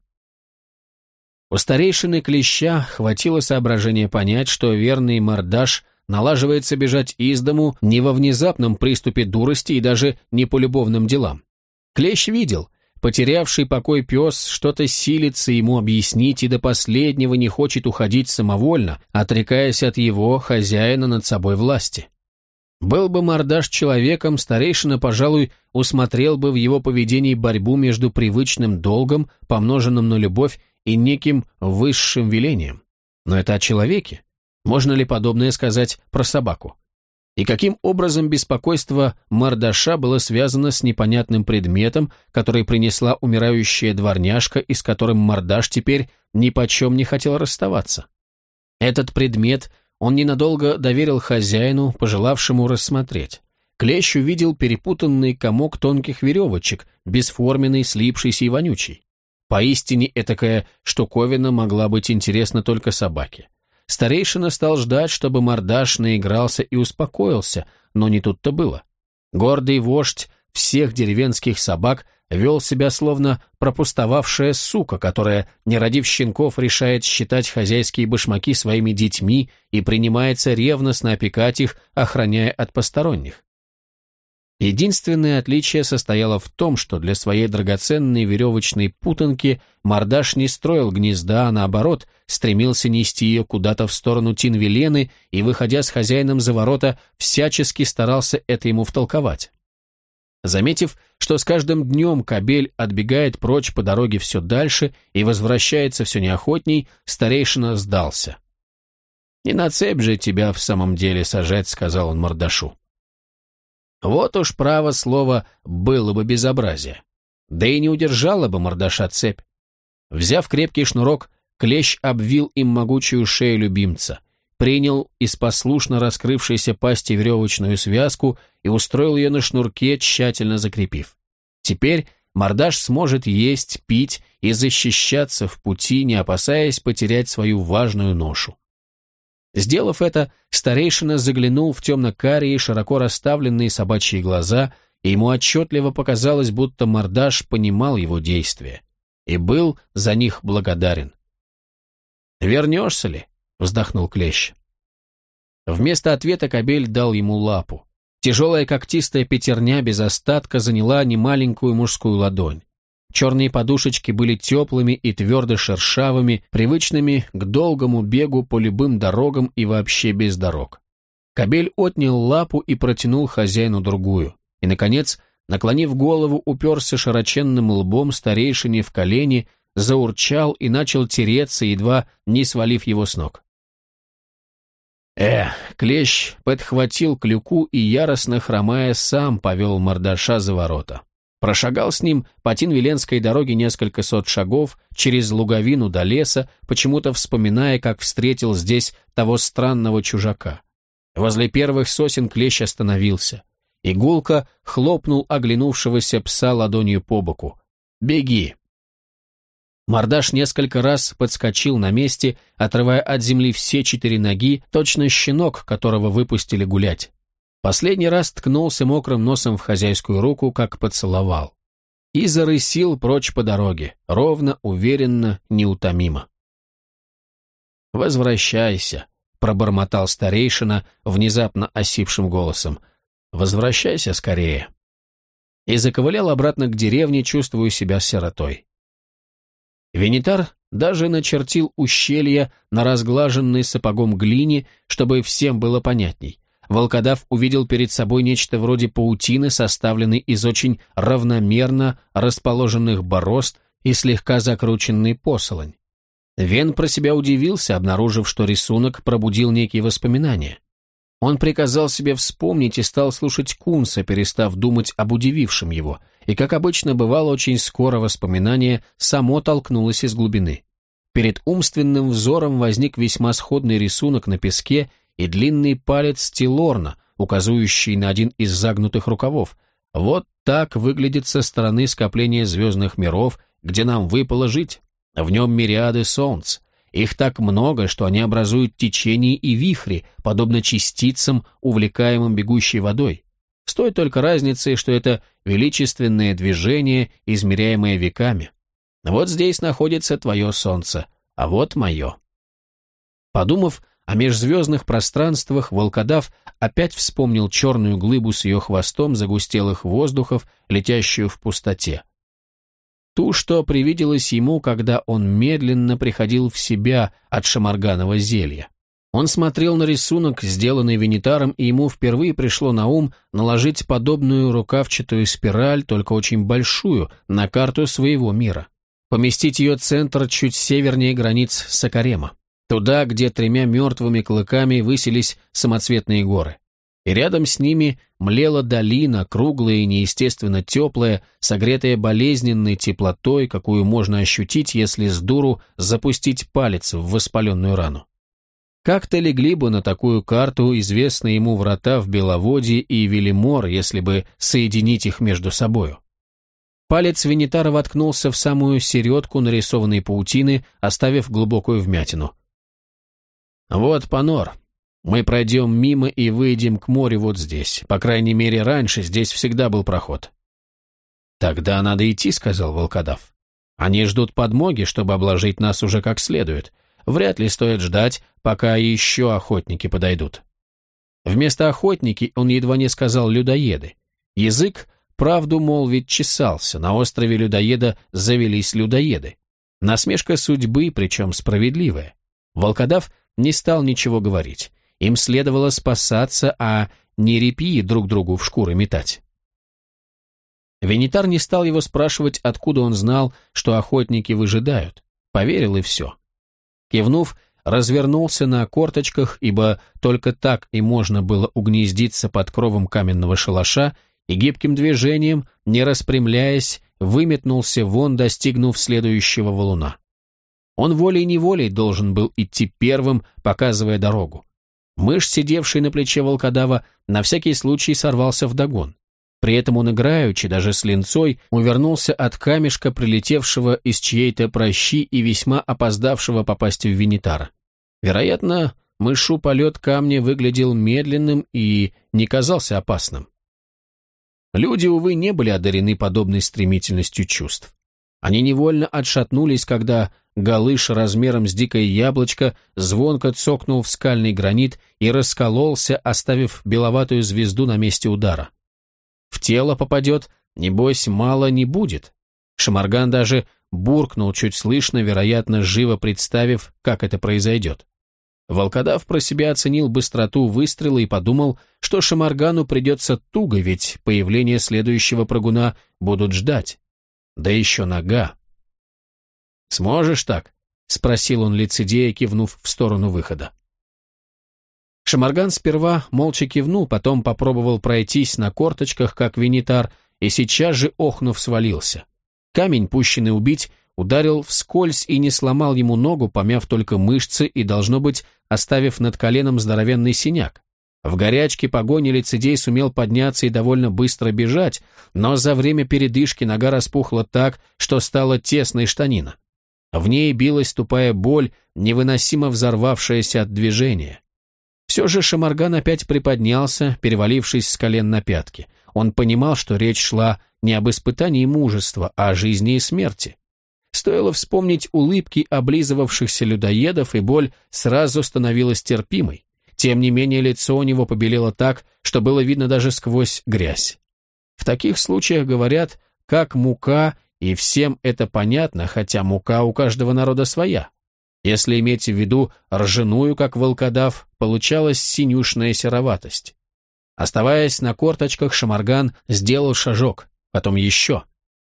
У старейшины Клеща хватило соображения понять, что верный мордаш налаживается бежать из дому не во внезапном приступе дурости и даже не по любовным делам. Клещ видел, потерявший покой пес что-то силится ему объяснить и до последнего не хочет уходить самовольно, отрекаясь от его, хозяина, над собой власти. Был бы мордаш человеком, старейшина, пожалуй, усмотрел бы в его поведении борьбу между привычным долгом, помноженным на любовь, и неким высшим велением. Но это о человеке. Можно ли подобное сказать про собаку? И каким образом беспокойство мордаша было связано с непонятным предметом, который принесла умирающая дворняжка и с которым мордаш теперь нипочем не хотел расставаться? Этот предмет он ненадолго доверил хозяину, пожелавшему рассмотреть. Клещ увидел перепутанный комок тонких веревочек, бесформенный, слипшийся и вонючий. Поистине этакая штуковина могла быть интересна только собаке. Старейшина стал ждать, чтобы мордаш наигрался и успокоился, но не тут-то было. Гордый вождь всех деревенских собак вел себя словно пропустовавшая сука, которая, не родив щенков, решает считать хозяйские башмаки своими детьми и принимается ревностно опекать их, охраняя от посторонних. Единственное отличие состояло в том, что для своей драгоценной веревочной путанки мордаш не строил гнезда, а наоборот, стремился нести ее куда-то в сторону Тинвелены и, выходя с хозяином за ворота, всячески старался это ему втолковать. Заметив, что с каждым днем кобель отбегает прочь по дороге все дальше и возвращается все неохотней, старейшина сдался. «Не на цепь же тебя в самом деле сажать», — сказал он мордашу. Вот уж право слово было бы безобразие. Да и не удержала бы мордаша цепь. Взяв крепкий шнурок, клещ обвил им могучую шею любимца, принял из послушно раскрывшейся пасти веревочную связку и устроил ее на шнурке, тщательно закрепив. Теперь мордаш сможет есть, пить и защищаться в пути, не опасаясь потерять свою важную ношу. Сделав это, старейшина заглянул в темно-карие, широко расставленные собачьи глаза, и ему отчетливо показалось, будто мордаш понимал его действия и был за них благодарен. «Вернешься ли?» — вздохнул клещ. Вместо ответа кобель дал ему лапу. Тяжелая когтистая пятерня без остатка заняла немаленькую мужскую ладонь. Черные подушечки были теплыми и твердо шершавыми, привычными к долгому бегу по любым дорогам и вообще без дорог. Кобель отнял лапу и протянул хозяину другую, и, наконец, наклонив голову, уперся широченным лбом старейшине в колени, заурчал и начал тереться, едва не свалив его с ног. Эх, клещ подхватил клюку и, яростно хромая, сам повел мордаша за ворота. Прошагал с ним по Тинвеленской дороге несколько сот шагов, через луговину до леса, почему-то вспоминая, как встретил здесь того странного чужака. Возле первых сосен клещ остановился. Игулка хлопнул оглянувшегося пса ладонью по боку. «Беги!» Мордаш несколько раз подскочил на месте, отрывая от земли все четыре ноги, точно щенок, которого выпустили гулять. Последний раз ткнулся мокрым носом в хозяйскую руку, как поцеловал. И зарысил прочь по дороге, ровно, уверенно, неутомимо. «Возвращайся», — пробормотал старейшина внезапно осипшим голосом. «Возвращайся скорее». И заковылял обратно к деревне, чувствуя себя сиротой. Венитар даже начертил ущелья на разглаженной сапогом глине, чтобы всем было понятней. Волкодав увидел перед собой нечто вроде паутины, составленной из очень равномерно расположенных борозд и слегка закрученной посолонь. Вен про себя удивился, обнаружив, что рисунок пробудил некие воспоминания. Он приказал себе вспомнить и стал слушать Кунса, перестав думать об удивившем его, и, как обычно бывало, очень скоро воспоминание само толкнулось из глубины. Перед умственным взором возник весьма сходный рисунок на песке и длинный палец Тилорна, указывающий на один из загнутых рукавов. Вот так выглядит со стороны скопления звездных миров, где нам выпало жить. В нем мириады солнц. Их так много, что они образуют течения и вихри, подобно частицам, увлекаемым бегущей водой. С той только разницей, что это величественное движение, измеряемое веками. Вот здесь находится твое солнце, а вот мое. Подумав о межзвездных пространствах, волкодав опять вспомнил черную глыбу с ее хвостом загустелых воздухов, летящую в пустоте. Ту, что привиделось ему, когда он медленно приходил в себя от шамарганова зелья. Он смотрел на рисунок, сделанный Венитаром, и ему впервые пришло на ум наложить подобную рукавчатую спираль, только очень большую, на карту своего мира. Поместить ее центр чуть севернее границ Сакарема, туда, где тремя мертвыми клыками высились самоцветные горы. И рядом с ними млела долина, круглая и неестественно теплая, согретая болезненной теплотой, какую можно ощутить, если с дуру запустить палец в воспаленную рану. Как-то легли бы на такую карту известные ему врата в Беловодье и Велимор, если бы соединить их между собою. Палец Венитара воткнулся в самую середку нарисованной паутины, оставив глубокую вмятину. «Вот Панор. Мы пройдем мимо и выйдем к морю вот здесь. По крайней мере, раньше здесь всегда был проход». «Тогда надо идти», — сказал волкодав. «Они ждут подмоги, чтобы обложить нас уже как следует. Вряд ли стоит ждать, пока еще охотники подойдут». Вместо охотники он едва не сказал людоеды. Язык, правду молвить, чесался. На острове людоеда завелись людоеды. Насмешка судьбы, причем справедливая. Волкодав не стал ничего говорить. Им следовало спасаться, а не репьи друг другу в шкуры метать. Венитар не стал его спрашивать, откуда он знал, что охотники выжидают. Поверил и все. Кивнув, развернулся на корточках, ибо только так и можно было угнездиться под кровом каменного шалаша, и гибким движением, не распрямляясь, выметнулся вон, достигнув следующего валуна. Он волей-неволей должен был идти первым, показывая дорогу. Мышь, сидевший на плече волкодава, на всякий случай сорвался вдогон. При этом он играючи, даже с линцой, увернулся от камешка, прилетевшего из чьей-то прощи и весьма опоздавшего попасть в Венитара. Вероятно, мышу полет камня выглядел медленным и не казался опасным. Люди, увы, не были одарены подобной стремительностью чувств. Они невольно отшатнулись, когда галыш размером с дикое яблочко звонко цокнул в скальный гранит и раскололся, оставив беловатую звезду на месте удара. В тело попадет, небось, мало не будет. Шамарган даже буркнул чуть слышно, вероятно, живо представив, как это произойдет. Волкодав про себя оценил быстроту выстрела и подумал, что Шамаргану придется туго, ведь появление следующего прыгуна будут ждать. Да еще нога. «Сможешь так?» — спросил он лицедея, кивнув в сторону выхода. Шамарган сперва молча кивнул, потом попробовал пройтись на корточках, как Венитар, и сейчас же, охнув, свалился. Камень, пущенный убить, ударил вскользь и не сломал ему ногу, помяв только мышцы и, должно быть, оставив над коленом здоровенный синяк. В горячке погони лицедей сумел подняться и довольно быстро бежать, но за время передышки нога распухла так, что стала тесной штанина. В ней билась тупая боль, невыносимо взорвавшаяся от движения. Все же Шамарган опять приподнялся, перевалившись с колен на пятки. Он понимал, что речь шла не об испытании мужества, а о жизни и смерти. Стоило вспомнить улыбки облизывавшихся людоедов, и боль сразу становилась терпимой. Тем не менее, лицо у него побелело так, что было видно даже сквозь грязь. В таких случаях говорят, как мука, и всем это понятно, хотя мука у каждого народа своя. Если иметь в виду ржаную, как волкодав, получалась синюшная сероватость. Оставаясь на корточках, Шамарган сделал шажок, потом еще.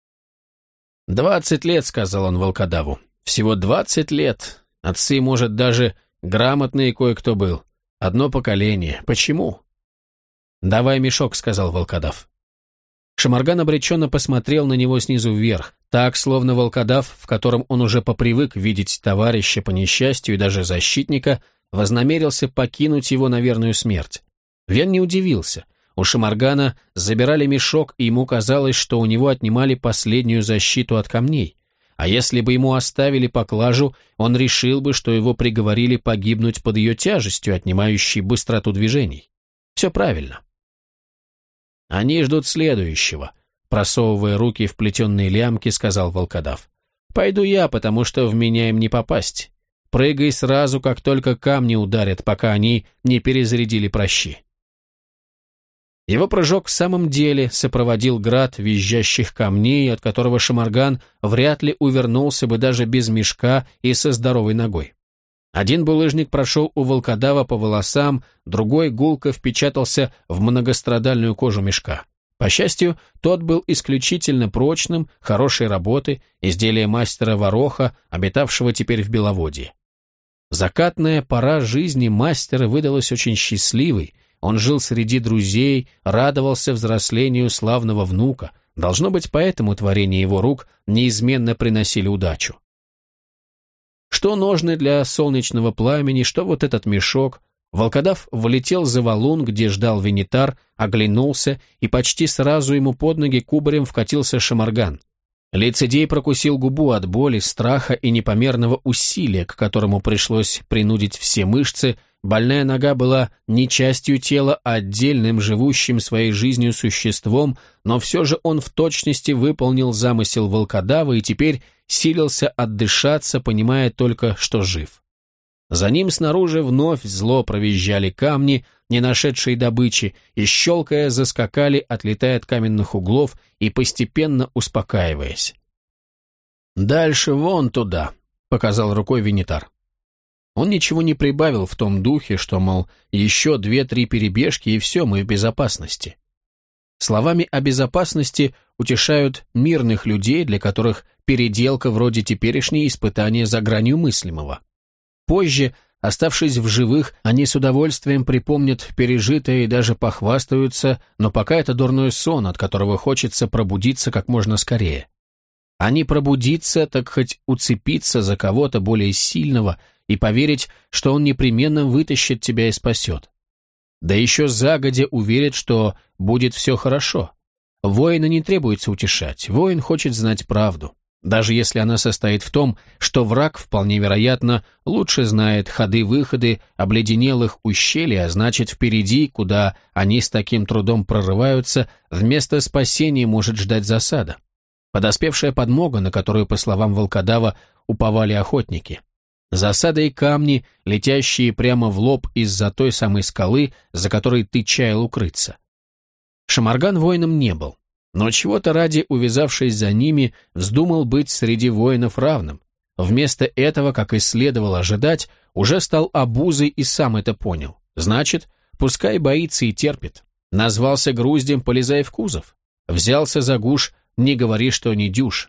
«Двадцать лет», — сказал он волкодаву. «Всего двадцать лет. Отцы, может, даже грамотные кое-кто был. Одно поколение. Почему?» «Давай мешок», — сказал волкодав. Шамарган обреченно посмотрел на него снизу вверх, так, словно волкодав, в котором он уже попривык видеть товарища по несчастью и даже защитника, вознамерился покинуть его на верную смерть. Вен не удивился. У Шамаргана забирали мешок, и ему казалось, что у него отнимали последнюю защиту от камней. А если бы ему оставили поклажу, он решил бы, что его приговорили погибнуть под ее тяжестью, отнимающей быстроту движений. Все правильно. «Они ждут следующего», — просовывая руки в плетеные лямки, сказал волкодав. «Пойду я, потому что в меня им не попасть. Прыгай сразу, как только камни ударят, пока они не перезарядили прощи». Его прыжок в самом деле сопроводил град визжащих камней, от которого Шамарган вряд ли увернулся бы даже без мешка и со здоровой ногой. Один булыжник прошел у волкодава по волосам, другой гулко впечатался в многострадальную кожу мешка. По счастью, тот был исключительно прочным, хорошей работы, изделие мастера Вороха, обитавшего теперь в Беловодье. Закатная пора жизни мастера выдалась очень счастливой. Он жил среди друзей, радовался взрослению славного внука. Должно быть, поэтому творения его рук неизменно приносили удачу. Что ножны для солнечного пламени, что вот этот мешок. Волкодав влетел за валун, где ждал Венитар, оглянулся, и почти сразу ему под ноги кубарем вкатился Шамарган. Лицедей прокусил губу от боли, страха и непомерного усилия, к которому пришлось принудить все мышцы. Больная нога была не частью тела, а отдельным, живущим своей жизнью существом, но все же он в точности выполнил замысел волкодава и теперь силился отдышаться, понимая только, что жив. За ним снаружи вновь зло провизжали камни, не нашедшие добычи, и, щелкая, заскакали, отлетая от каменных углов и постепенно успокаиваясь. «Дальше вон туда», — показал рукой Венитар. Он ничего не прибавил в том духе, что, мол, еще две-три перебежки, и все, мы в безопасности. Словами о безопасности утешают мирных людей, для которых переделка вроде теперешней испытания за гранью мыслимого. Позже, оставшись в живых, они с удовольствием припомнят пережитое и даже похвастаются, но пока это дурной сон, от которого хочется пробудиться как можно скорее. А не пробудиться, так хоть уцепиться за кого-то более сильного и поверить, что он непременно вытащит тебя и спасет. Да еще загодя уверит, что будет все хорошо. Воина не требуется утешать, воин хочет знать правду. Даже если она состоит в том, что враг, вполне вероятно, лучше знает ходы-выходы обледенелых ущелий, а значит, впереди, куда они с таким трудом прорываются, вместо спасения может ждать засада. Подоспевшая подмога, на которую, по словам волкодава, уповали охотники. Засада и камни, летящие прямо в лоб из-за той самой скалы, за которой ты чаял укрыться. Шамарган воином не был. Но чего-то ради, увязавшись за ними, вздумал быть среди воинов равным. Вместо этого, как и следовало ожидать, уже стал обузой и сам это понял. Значит, пускай боится и терпит. Назвался груздем, полезай в кузов. Взялся за гуш, не говори, что не дюж.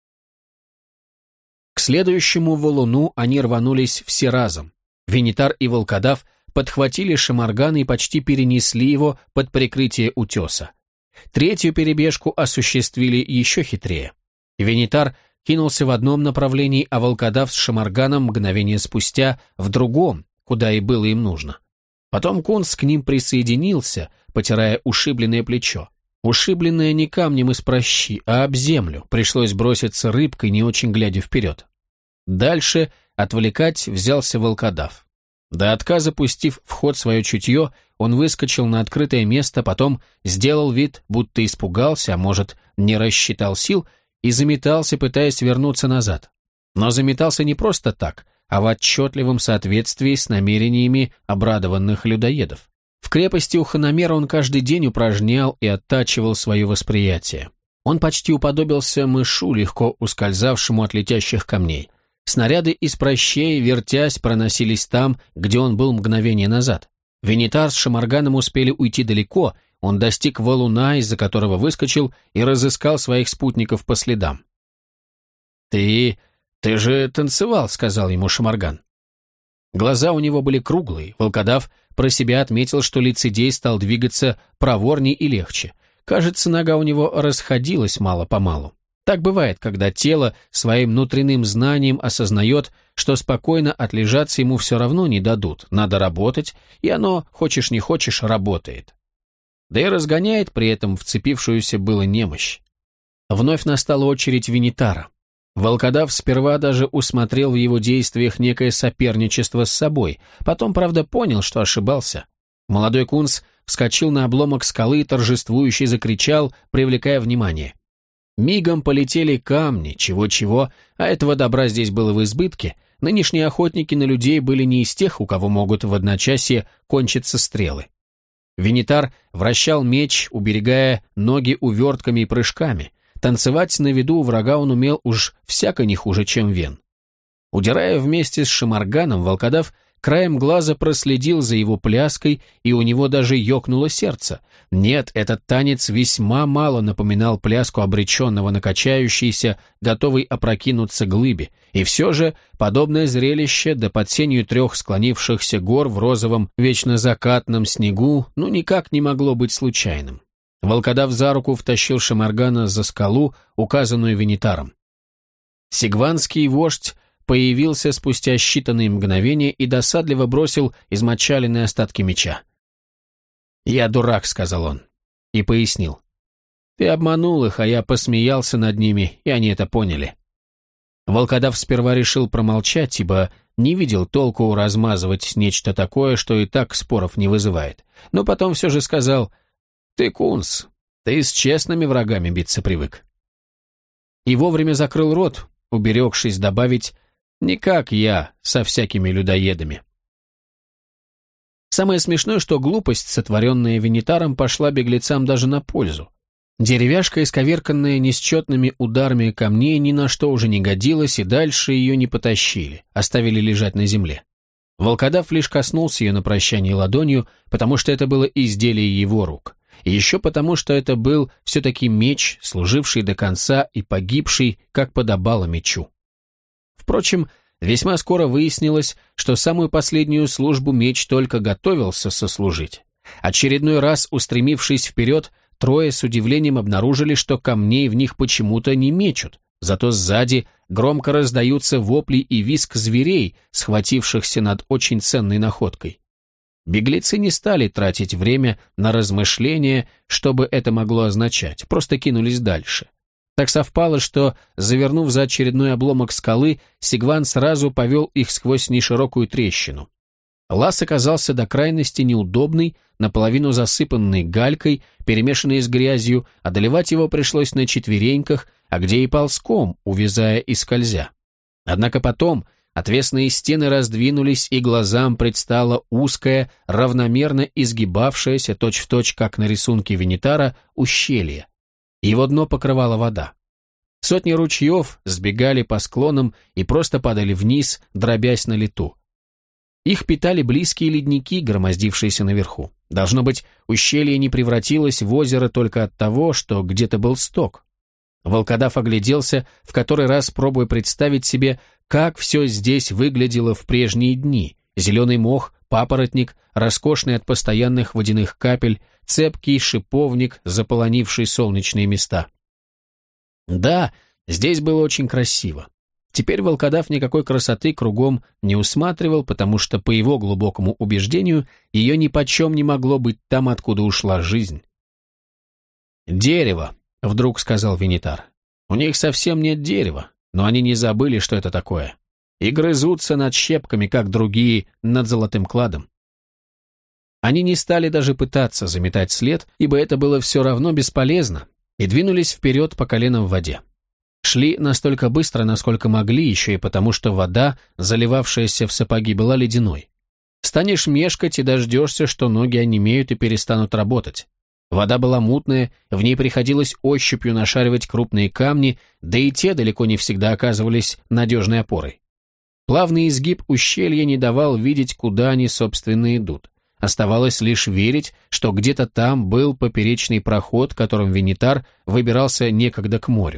К следующему валуну они рванулись все разом. Венитар и волкодав подхватили Шамаргана и почти перенесли его под прикрытие утеса. Третью перебежку осуществили еще хитрее. Венитар кинулся в одном направлении, а волкодав с Шамарганом мгновение спустя в другом, куда и было им нужно. Потом Кунс к ним присоединился, потирая ушибленное плечо. Ушибленное не камнем из прощи, а об землю, пришлось броситься рыбкой, не очень глядя вперед. Дальше отвлекать взялся волкодав. До отказа пустив в ход свое чутье, он выскочил на открытое место, потом сделал вид, будто испугался, а может, не рассчитал сил, и заметался, пытаясь вернуться назад. Но заметался не просто так, а в отчетливом соответствии с намерениями обрадованных людоедов. В крепости у Ханамера он каждый день упражнял и оттачивал свое восприятие. Он почти уподобился мышу, легко ускользавшему от летящих камней. Снаряды из прощей, вертясь, проносились там, где он был мгновение назад. Венитар с Шамарганом успели уйти далеко, он достиг валуна, из-за которого выскочил, и разыскал своих спутников по следам. «Ты... ты же танцевал», — сказал ему Шамарган. Глаза у него были круглые, волкодав про себя отметил, что лицедей стал двигаться проворней и легче. Кажется, нога у него расходилась мало-помалу. Так бывает, когда тело своим внутренним знанием осознает, что спокойно отлежаться ему все равно не дадут, надо работать, и оно, хочешь не хочешь, работает. Да и разгоняет при этом вцепившуюся было немощь. Вновь настала очередь Венитара. Волкодав сперва даже усмотрел в его действиях некое соперничество с собой, потом, правда, понял, что ошибался. Молодой Кунс вскочил на обломок скалы и торжествующе закричал, привлекая внимание. Мигом полетели камни, чего-чего, а этого добра здесь было в избытке. Нынешние охотники на людей были не из тех, у кого могут в одночасье кончиться стрелы. Венитар вращал меч, уберегая ноги увертками и прыжками. Танцевать на виду у врага он умел уж всяко не хуже, чем Вен. Удирая вместе с Шамарганом, волкодав краем глаза проследил за его пляской, и у него даже ёкнуло сердце. Нет, этот танец весьма мало напоминал пляску обреченного на качающейся, готовой опрокинуться глыбе, и все же подобное зрелище, да под сенью трех склонившихся гор в розовом вечно закатном снегу, ну никак не могло быть случайным. Волкодав за руку втащил Шамаргана за скалу, указанную Венитаром. Сигванский вождь появился спустя считанные мгновения и досадливо бросил измочаленные остатки меча. «Я дурак», — сказал он, и пояснил. Ты обманул их, а я посмеялся над ними, и они это поняли». Волкодав сперва решил промолчать, ибо не видел толку размазывать нечто такое, что и так споров не вызывает. Но потом все же сказал: «Ты кунс, ты с честными врагами биться привык». И вовремя закрыл рот, уберегшись добавить: «Не как я со всякими людоедами». Самое смешное, что глупость, сотворенная Венитаром, пошла беглецам даже на пользу. Деревяшка, исковерканная несчетными ударами камней, ни на что уже не годилась, и дальше ее не потащили, оставили лежать на земле. Волкодав лишь коснулся ее на прощание ладонью, потому что это было изделие его рук, и еще потому, что это был все-таки меч, служивший до конца и погибший, как подобало мечу. Впрочем, весьма скоро выяснилось, что самую последнюю службу меч только готовился сослужить. Очередной раз, устремившись вперед, трое с удивлением обнаружили, что камней в них почему-то не мечут, зато сзади громко раздаются вопли и визг зверей, схватившихся над очень ценной находкой. Беглецы не стали тратить время на размышления, что бы это могло означать, просто кинулись дальше. Так совпало, что, завернув за очередной обломок скалы, Сигван сразу повел их сквозь неширокую трещину. Лаз оказался до крайности неудобный, наполовину засыпанный галькой, перемешанной с грязью, одолевать его пришлось на четвереньках, а где и ползком, увязая и скользя. Однако потом отвесные стены раздвинулись, и глазам предстала узкая, равномерно изгибавшаяся, точь-в-точь, как на рисунке Венитара, ущелье. Его дно покрывала вода. Сотни ручьев сбегали по склонам и просто падали вниз, дробясь на лету. Их питали близкие ледники, громоздившиеся наверху. Должно быть, ущелье не превратилось в озеро только от того, что где-то был сток. Волкодав огляделся, в который раз пробуя представить себе, как все здесь выглядело в прежние дни. Зеленый мох, папоротник, роскошный от постоянных водяных капель, цепкий шиповник, заполонивший солнечные места. Да, здесь было очень красиво. Теперь волкодав никакой красоты кругом не усматривал, потому что, по его глубокому убеждению, ее нипочем не могло быть там, откуда ушла жизнь. «Дерево», — вдруг сказал Венитар. «У них совсем нет дерева, но они не забыли, что это такое, и грызутся над щепками, как другие, над золотым кладом». Они не стали даже пытаться заметать след, ибо это было все равно бесполезно, и двинулись вперед по колено в воде. Шли настолько быстро, насколько могли, еще и потому, что вода, заливавшаяся в сапоги, была ледяной. Станешь мешкать и дождешься, что ноги онемеют и перестанут работать. Вода была мутная, в ней приходилось ощупью нашаривать крупные камни, да и те далеко не всегда оказывались надежной опорой. Плавный изгиб ущелья не давал видеть, куда они, собственно, идут. Оставалось лишь верить, что где-то там был поперечный проход, которым Венитар выбирался некогда к морю.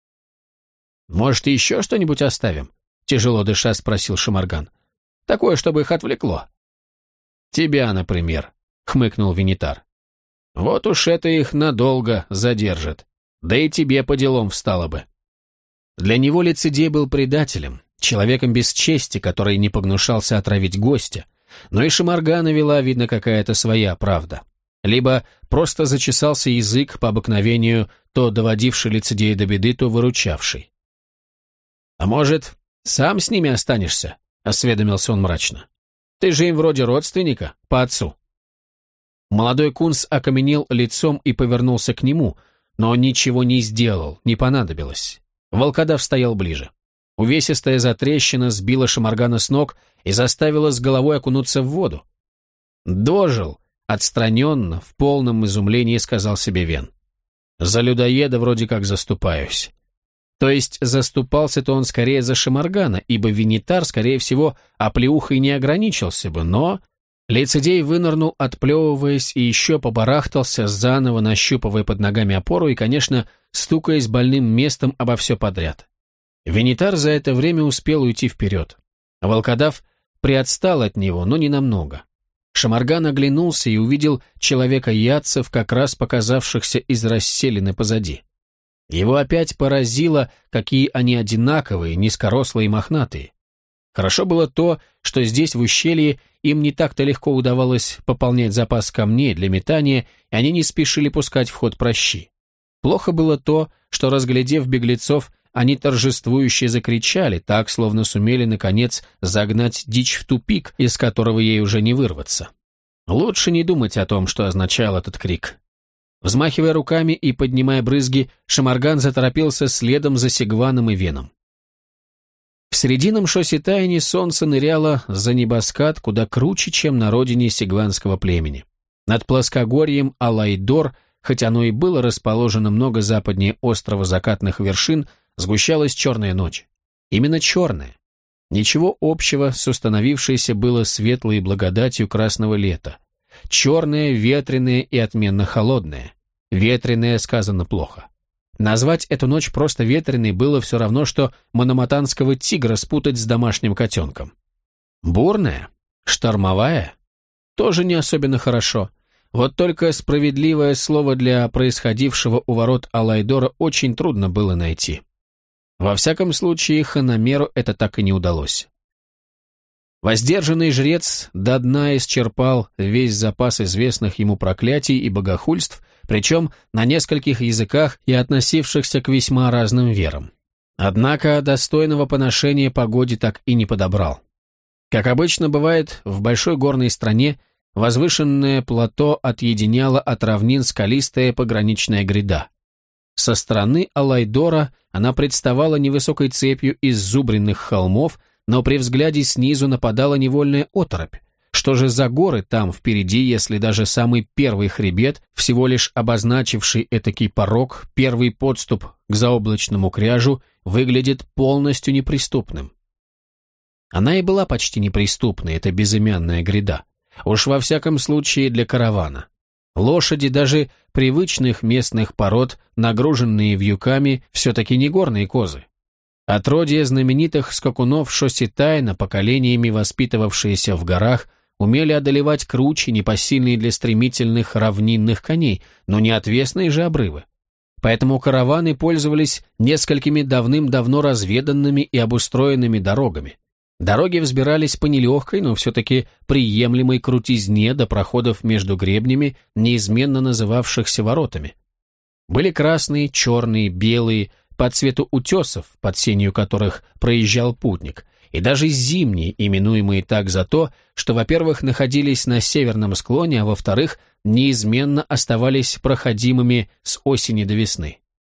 «Может, еще что-нибудь оставим?» — тяжело дыша спросил Шамарган. «Такое, чтобы их отвлекло». «Тебя, например», — хмыкнул Венитар. «Вот уж это их надолго задержит. Да и тебе по делам встало бы». Для него лицедей был предателем, человеком без чести, который не погнушался отравить гостя. Но и Шамаргана вела, видно, какая-то своя правда. Либо просто зачесался язык по обыкновению, то доводивший лицедея до беды, то выручавший. «А может, сам с ними останешься?» — осведомился он мрачно. «Ты же им вроде родственника, по отцу». Молодой кунс окаменел лицом и повернулся к нему, но он ничего не сделал, не понадобилось. Волкодав стоял ближе. Увесистая затрещина сбила Шамаргана с ног и заставила с головой окунуться в воду. «Дожил!» — отстраненно, в полном изумлении сказал себе Вен. «За людоеда вроде как заступаюсь». То есть заступался-то он скорее за Шамаргана, ибо Венитар, скорее всего, оплеухой не ограничился бы, но... Лицедей вынырнул, отплевываясь, и еще побарахтался, заново нащупывая под ногами опору и, конечно, стукаясь больным местом обо все подряд. Венитар за это время успел уйти вперед. Волкодав приотстал от него, но не намного. Шамарган оглянулся и увидел человека-ятцев, как раз показавшихся из расселины позади. Его опять поразило, какие они одинаковые, низкорослые и мохнатые. Хорошо было то, что здесь, в ущелье, им не так-то легко удавалось пополнять запас камней для метания, и они не спешили пускать в ход пращи. Плохо было то, что, разглядев беглецов, они торжествующе закричали, так, словно сумели, наконец, загнать дичь в тупик, из которого ей уже не вырваться. Лучше не думать о том, что означал этот крик. Взмахивая руками и поднимая брызги, Шамарган заторопился следом за Сигваном и Веном. В серединном Шоситайне солнце ныряло за небоскат куда круче, чем на родине сигванского племени. Над плоскогорьем Алайдор, хоть оно и было расположено много западнее острова закатных вершин, сгущалась черная ночь. Именно черная. Ничего общего с установившейся было светлой благодатью красного лета. Черная, ветреная и отменно холодная. Ветреная сказано плохо. Назвать эту ночь просто ветреной было все равно, что мономатанского тигра спутать с домашним котенком. Бурная? Штормовая? Тоже не особенно хорошо. Вот только справедливое слово для происходившего у ворот Алайдора очень трудно было найти. Во всяком случае, Ханамеру это так и не удалось. Воздержанный жрец до дна исчерпал весь запас известных ему проклятий и богохульств, причем на нескольких языках и относившихся к весьма разным верам. Однако достойного поношения погоде так и не подобрал. Как обычно бывает в большой горной стране, возвышенное плато отъединяло от равнин скалистая пограничная гряда. Со стороны Алайдора она представала невысокой цепью из зубренных холмов, но при взгляде снизу нападала невольная оторопь. Что же за горы там впереди, если даже самый первый хребет, всего лишь обозначивший этакий порог, первый подступ к заоблачному кряжу, выглядит полностью неприступным? Она и была почти неприступной, эта безымянная гряда. Уж во всяком случае для каравана. Лошади даже привычных местных пород, нагруженные вьюками, все-таки не горные козы. Отродье знаменитых скакунов Шоситайна, поколениями воспитывавшиеся в горах, умели одолевать кручи, непосильные для стремительных равнинных коней, но не отвесные же обрывы. Поэтому караваны пользовались несколькими давным-давно разведанными и обустроенными дорогами. Дороги взбирались по нелегкой, но все-таки приемлемой крутизне до проходов между гребнями, неизменно называвшихся воротами. Были красные, черные, белые, по цвету утесов, под сенью которых проезжал путник, и даже зимние, именуемые так за то, что, во-первых, находились на северном склоне, а во-вторых, неизменно оставались проходимыми с осени до весны.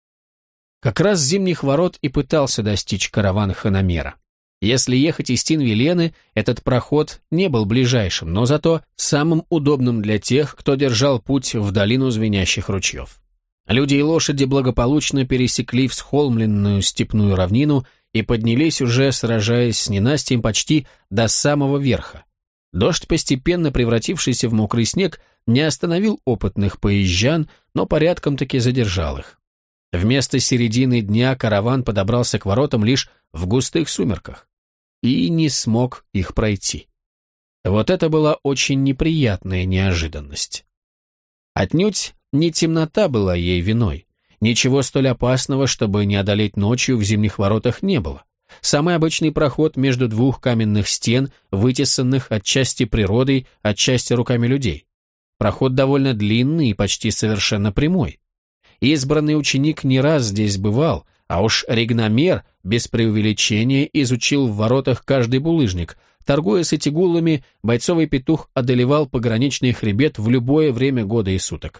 Как раз зимних ворот и пытался достичь караван Ханамера. Если ехать из Тин-Вилены, этот проход не был ближайшим, но зато самым удобным для тех, кто держал путь в долину звенящих ручьев. Люди и лошади благополучно пересекли всхолмленную степную равнину и поднялись уже, сражаясь с ненастьем, почти до самого верха. Дождь, постепенно превратившийся в мокрый снег, не остановил опытных поезжан, но порядком таки задержал их. Вместо середины дня караван подобрался к воротам лишь в густых сумерках и не смог их пройти. Вот это была очень неприятная неожиданность. Отнюдь не темнота была ей виной. Ничего столь опасного, чтобы не одолеть ночью в зимних воротах, не было. Самый обычный проход между двух каменных стен, вытесанных отчасти природой, отчасти руками людей. Проход довольно длинный и почти совершенно прямой. Избранный ученик не раз здесь бывал, а уж Ригномер без преувеличения изучил в воротах каждый булыжник. Торгуя с этигулами, бойцовый петух одолевал пограничный хребет в любое время года и суток.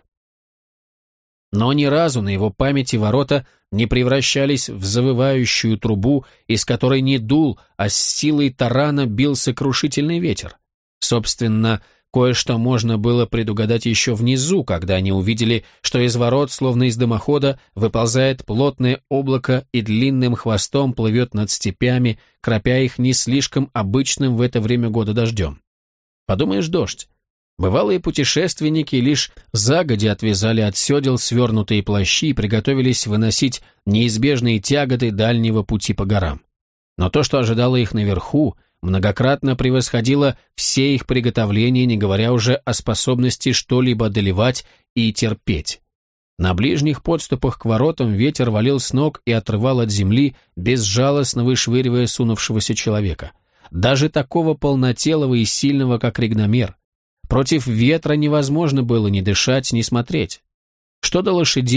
Но ни разу на его памяти ворота не превращались в завывающую трубу, из которой не дул, а с силой тарана бил сокрушительный ветер. Собственно, кое-что можно было предугадать еще внизу, когда они увидели, что из ворот, словно из дымохода, выползает плотное облако и длинным хвостом плывет над степями, кропя их не слишком обычным в это время года дождем. Подумаешь, дождь. Бывалые путешественники лишь загодя отвязали от седел свернутые плащи и приготовились выносить неизбежные тяготы дальнего пути по горам. Но то, что ожидало их наверху, многократно превосходило все их приготовления, не говоря уже о способности что-либо одолевать и терпеть. На ближних подступах к воротам ветер валил с ног и отрывал от земли, безжалостно вышвыривая сунувшегося человека. Даже такого полнотелого и сильного, как Ригномер. Против ветра невозможно было ни дышать, ни смотреть. Что до лошадей,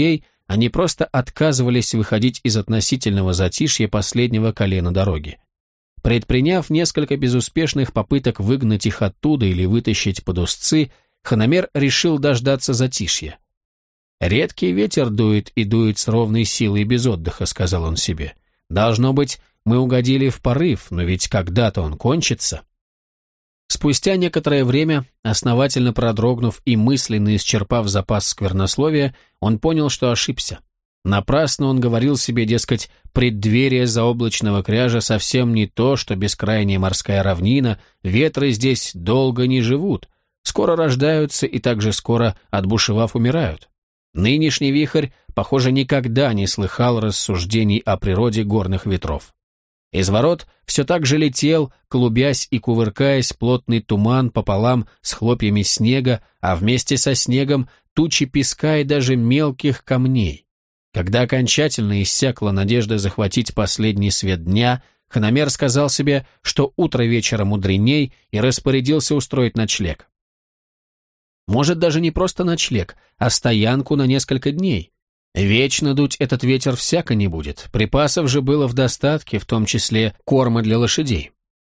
они просто отказывались выходить из относительного затишья последнего колена дороги. Предприняв несколько безуспешных попыток выгнать их оттуда или вытащить под узцы, Хономер решил дождаться затишья. «Редкий ветер дует и дует с ровной силой без отдыха», — сказал он себе. «Должно быть, мы угодили в порыв, но ведь когда-то он кончится». Спустя некоторое время, основательно продрогнув и мысленно исчерпав запас сквернословия, он понял, что ошибся. Напрасно он говорил себе, дескать, преддверие заоблачного кряжа совсем не то, что бескрайняя морская равнина, ветры здесь долго не живут, скоро рождаются и также скоро, отбушевав, умирают. Нынешний вихрь, похоже, никогда не слыхал рассуждений о природе горных ветров. Из ворот все так же летел, клубясь и кувыркаясь, плотный туман пополам с хлопьями снега, а вместе со снегом тучи песка и даже мелких камней. Когда окончательно иссякла надежда захватить последний свет дня, Хономер сказал себе, что утро вечера мудреней, и распорядился устроить ночлег. Может, даже не просто ночлег, а стоянку на несколько дней. Вечно дуть этот ветер всяко не будет, припасов же было в достатке, в том числе корма для лошадей.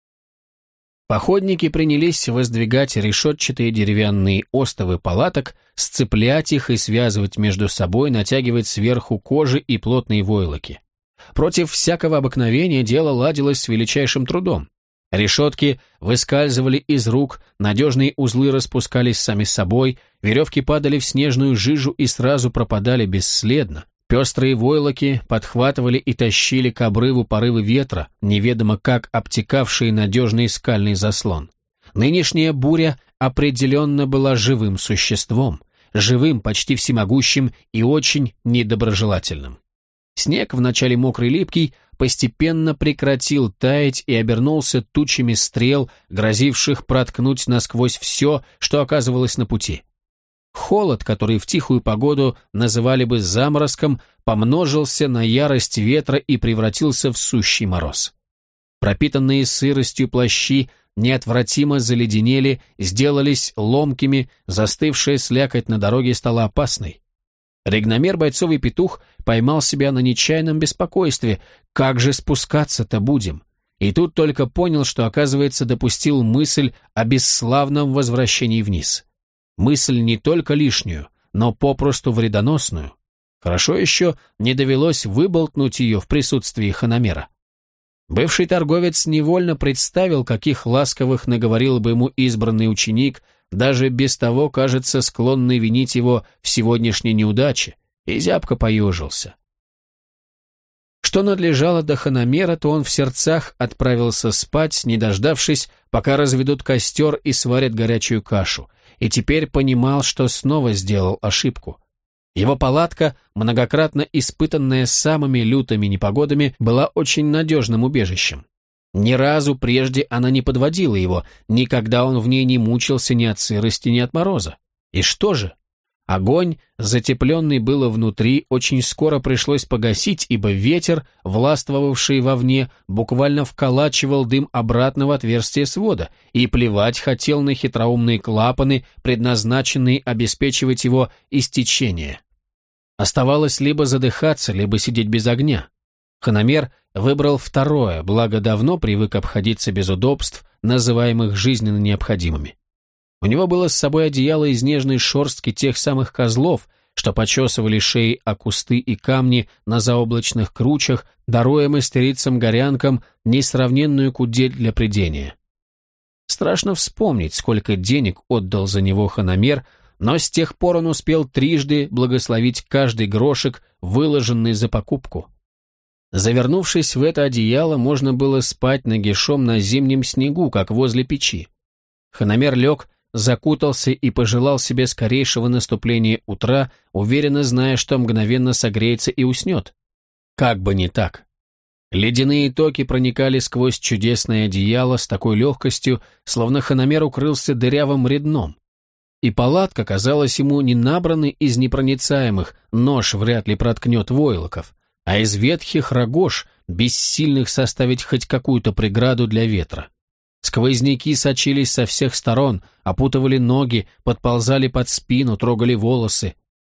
Походники принялись воздвигать решетчатые деревянные остовы палаток, сцеплять их и связывать между собой, натягивать сверху кожи и плотные войлоки. Против всякого обыкновения дело ладилось с величайшим трудом. Решетки выскальзывали из рук, надежные узлы распускались сами собой, веревки падали в снежную жижу и сразу пропадали бесследно. Пестрые войлоки подхватывали и тащили к обрыву порывы ветра, неведомо как обтекавшие надежный скальный заслон. Нынешняя буря определенно была живым существом, живым, почти всемогущим и очень недоброжелательным. Снег, вначале мокрый и липкий, постепенно прекратил таять и обернулся тучами стрел, грозивших проткнуть насквозь все, что оказывалось на пути. Холод, который в тихую погоду называли бы заморозком, помножился на ярость ветра и превратился в сущий мороз. Пропитанные сыростью плащи неотвратимо заледенели, сделались ломкими, застывшая слякоть на дороге стала опасной. Ригномер бойцовый петух поймал себя на нечаянном беспокойстве. Как же спускаться-то будем? И тут только понял, что, оказывается, допустил мысль о бесславном возвращении вниз. Мысль не только лишнюю, но попросту вредоносную. Хорошо еще не довелось выболтнуть ее в присутствии Хономера. Бывший торговец невольно представил, каких ласковых наговорил бы ему избранный ученик, даже без того, кажется, склонный винить его в сегодняшней неудаче, и зябко поежился. Что надлежало до Хономера, то он в сердцах отправился спать, не дождавшись, пока разведут костер и сварят горячую кашу, и теперь понимал, что снова сделал ошибку. Его палатка, многократно испытанная самыми лютыми непогодами, была очень надежным убежищем. Ни разу прежде она не подводила его, никогда он в ней не мучился ни от сырости, ни от мороза. И что же? Огонь, затепленный было внутри, очень скоро пришлось погасить, ибо ветер, властвовавший вовне, буквально вколачивал дым обратно в отверстие свода и плевать хотел на хитроумные клапаны, предназначенные обеспечивать его истечение. Оставалось либо задыхаться, либо сидеть без огня. Хономер выбрал второе, благо давно привык обходиться без удобств, называемых жизненно необходимыми. У него было с собой одеяло из нежной шерстки тех самых козлов, что почесывали шеи о кусты и камни на заоблачных кручах, даруя мастерицам-горянкам несравненную кудель для прядения. Страшно вспомнить, сколько денег отдал за него Хономер, но с тех пор он успел трижды благословить каждый грошек, выложенный за покупку. Завернувшись в это одеяло, можно было спать нагишом на зимнем снегу, как возле печи. Хономер лег, закутался и пожелал себе скорейшего наступления утра, уверенно зная, что мгновенно согреется и уснет. Как бы не так. Ледяные токи проникали сквозь чудесное одеяло с такой легкостью, словно Хономер укрылся дырявым редном. И палатка казалась ему не набранной из непроницаемых, нож вряд ли проткнет войлоков, а из ветхих рогож, бессильных составить хоть какую-то преграду для ветра. Сквозняки сочились со всех сторон, опутывали ноги, подползали под спину, трогали волосы.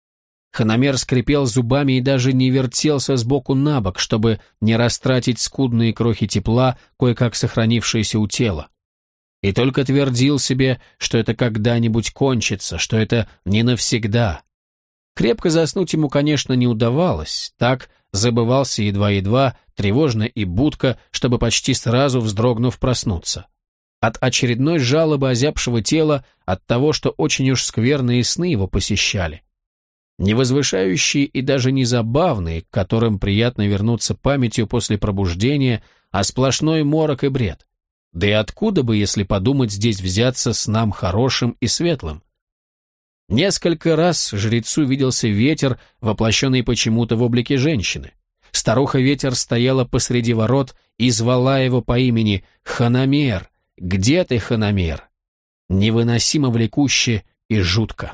Хономер скрипел зубами и даже не вертелся сбоку на бок, чтобы не растратить скудные крохи тепла, кое-как сохранившиеся у тела. И только твердил себе, что это когда-нибудь кончится, что это не навсегда. Крепко заснуть ему, конечно, не удавалось, так забывался едва-едва, тревожно и будко, чтобы почти сразу, вздрогнув, проснуться. От очередной жалобы озябшего тела, от того, что очень уж скверные сны его посещали. Не возвышающие и даже не забавные, к которым приятно вернуться памятью после пробуждения, а сплошной морок и бред. Да и откуда бы, если подумать, здесь взяться снам хорошим и светлым? Несколько раз жрецу виделся ветер, воплощенный почему-то в облике женщины. Старуха-ветер стояла посреди ворот и звала его по имени «Хономер! Где ты, Хономер?» Невыносимо влекуще и жутко.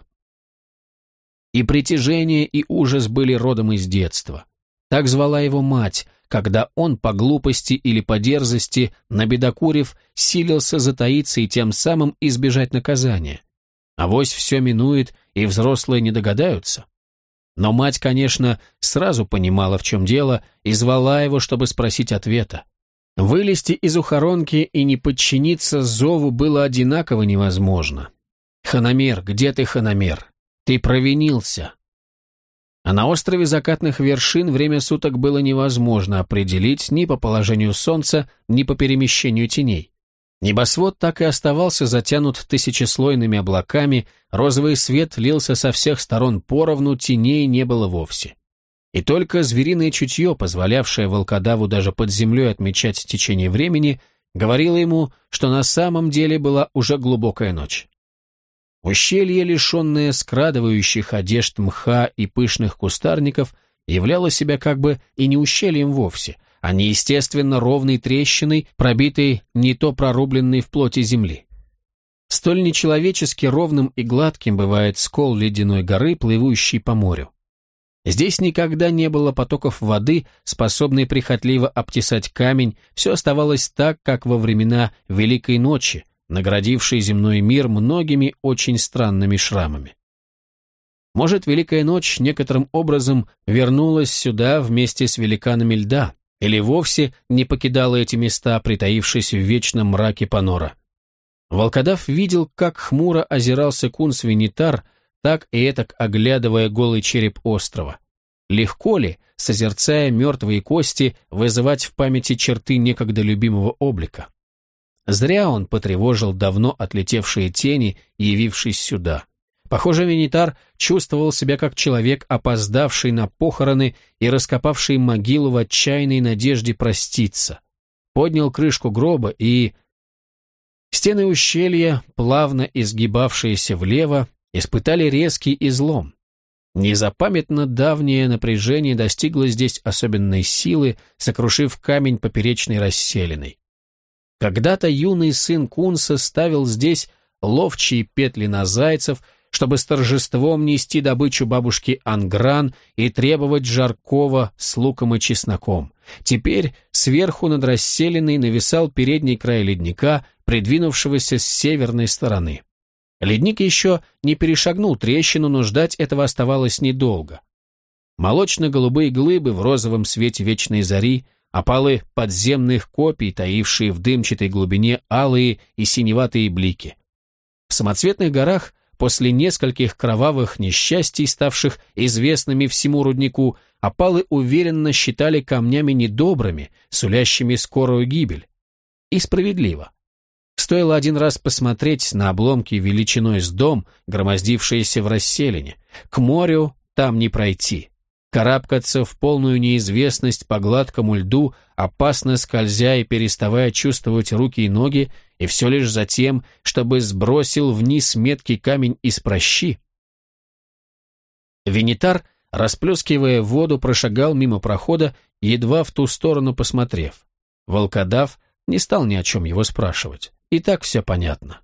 И притяжение, и ужас были родом из детства. Так звала его мать, когда он по глупости или по дерзости, набедокурив, силился затаиться и тем самым избежать наказания. Авось все минует, и взрослые не догадаются. Но мать, конечно, сразу понимала, в чем дело, и звала его, чтобы спросить ответа. Вылезти из ухоронки и не подчиниться зову было одинаково невозможно. «Хономер, где ты, Хономер? Ты провинился!» А на острове закатных вершин время суток было невозможно определить ни по положению солнца, ни по перемещению теней. Небосвод так и оставался затянут тысячеслойными облаками, розовый свет лился со всех сторон поровну, теней не было вовсе. И только звериное чутье, позволявшее волкодаву даже под землей отмечать течение времени, говорило ему, что на самом деле была уже глубокая ночь. Ущелье, лишенное скрадывающих одежд мха и пышных кустарников, являло себя как бы и не ущельем вовсе, а неестественно ровной трещиной, пробитой не то прорубленной в плоти земли. Столь нечеловечески ровным и гладким бывает скол ледяной горы, плывущий по морю. Здесь никогда не было потоков воды, способной прихотливо обтесать камень, все оставалось так, как во времена Великой Ночи, наградившей земной мир многими очень странными шрамами. Может, Великая Ночь некоторым образом вернулась сюда вместе с великанами льда, или вовсе не покидала эти места, притаившись в вечном мраке Панора. Волкодав видел, как хмуро озирался кунс Винитар, так и этак оглядывая голый череп острова. Легко ли, созерцая мертвые кости, вызывать в памяти черты некогда любимого облика? Зря он потревожил давно отлетевшие тени, явившись сюда. Похоже, Винитар чувствовал себя как человек, опоздавший на похороны и раскопавший могилу в отчаянной надежде проститься. Поднял крышку гроба и... Стены ущелья, плавно изгибавшиеся влево, испытали резкий излом. Незапамятно давнее напряжение достигло здесь особенной силы, сокрушив камень поперечной расселиной. Когда-то юный сын Кунса ставил здесь ловчие петли на зайцев, чтобы с торжеством нести добычу бабушки Ангран и требовать жаркого с луком и чесноком. Теперь сверху над расселиной нависал передний край ледника, придвинувшегося с северной стороны. Ледник еще не перешагнул трещину, но ждать этого оставалось недолго. Молочно-голубые глыбы в розовом свете вечной зари, опалы подземных копий, таившие в дымчатой глубине алые и синеватые блики. В самоцветных горах, после нескольких кровавых несчастий, ставших известными всему руднику, опалы уверенно считали камнями недобрыми, сулящими скорую гибель. И справедливо. Стоило один раз посмотреть на обломки величиной с дом, громоздившиеся в расселине. К морю там не пройти. Карабкаться в полную неизвестность по гладкому льду, опасно скользя и переставая чувствовать руки и ноги, и все лишь за тем, чтобы сбросил вниз меткий камень из пращи. Винитар, расплескивая воду, прошагал мимо прохода, едва в ту сторону посмотрев. Волкодав не стал ни о чем его спрашивать. И так все понятно.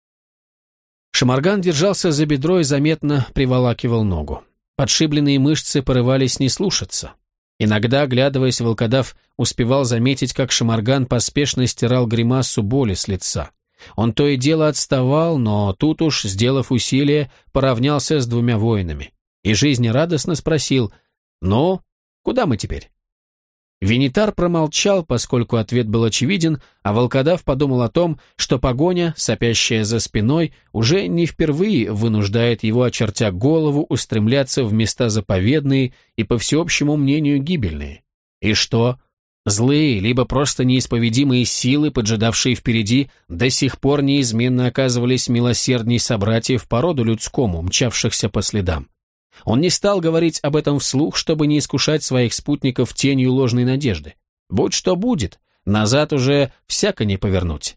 Шамарган держался за бедро и заметно приволакивал ногу. Подшибленные мышцы порывались не слушаться. Иногда, оглядываясь, волкодав успевал заметить, как Шамарган поспешно стирал гримасу боли с лица. Он то и дело отставал, но тут уж, сделав усилие, поравнялся с двумя воинами. и жизнерадостно спросил: «Ну, куда мы теперь?» Венитар промолчал, поскольку ответ был очевиден, а волкодав подумал о том, что погоня, сопящая за спиной, уже не впервые вынуждает его, очертя голову, устремляться в места заповедные и, по всеобщему мнению, гибельные. И что? Злые, либо просто неисповедимые силы, поджидавшие впереди, до сих пор неизменно оказывались милосердней собратьев по роду людскому, мчавшихся по следам. Он не стал говорить об этом вслух, чтобы не искушать своих спутников тенью ложной надежды. Будь что будет, назад уже всяко не повернуть.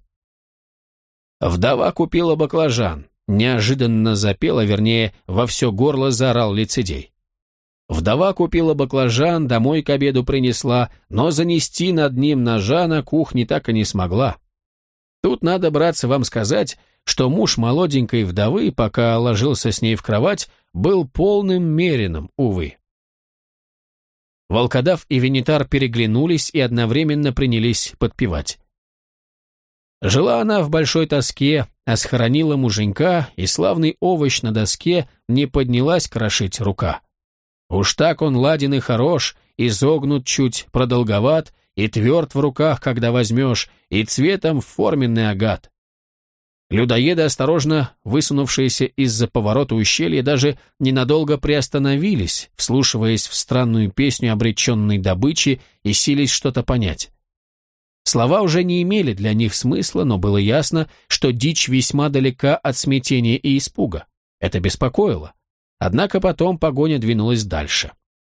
Вдова купила баклажан, неожиданно запела, вернее, во все горло заорал лицедей. Вдова купила баклажан, домой к обеду принесла, но занести над ним ножа на кухне так и не смогла. Тут надо, братцы, вам сказать, что муж молоденькой вдовы, пока ложился с ней в кровать, был полным мерином, увы. Волкодав и Венитар переглянулись и одновременно принялись подпевать. Жила она в большой тоске, а схоронила муженька, и славный овощ на доске не поднялась крошить рука. Уж так он ладен и хорош, изогнут чуть, продолговат, и тверд в руках, когда возьмешь, и цветом форменный агат. Людоеды, осторожно высунувшиеся из-за поворота ущелья, даже ненадолго приостановились, вслушиваясь в странную песню обреченной добычи и сились что-то понять. Слова уже не имели для них смысла, но было ясно, что дичь весьма далека от смятения и испуга. Это беспокоило. Однако потом погоня двинулась дальше.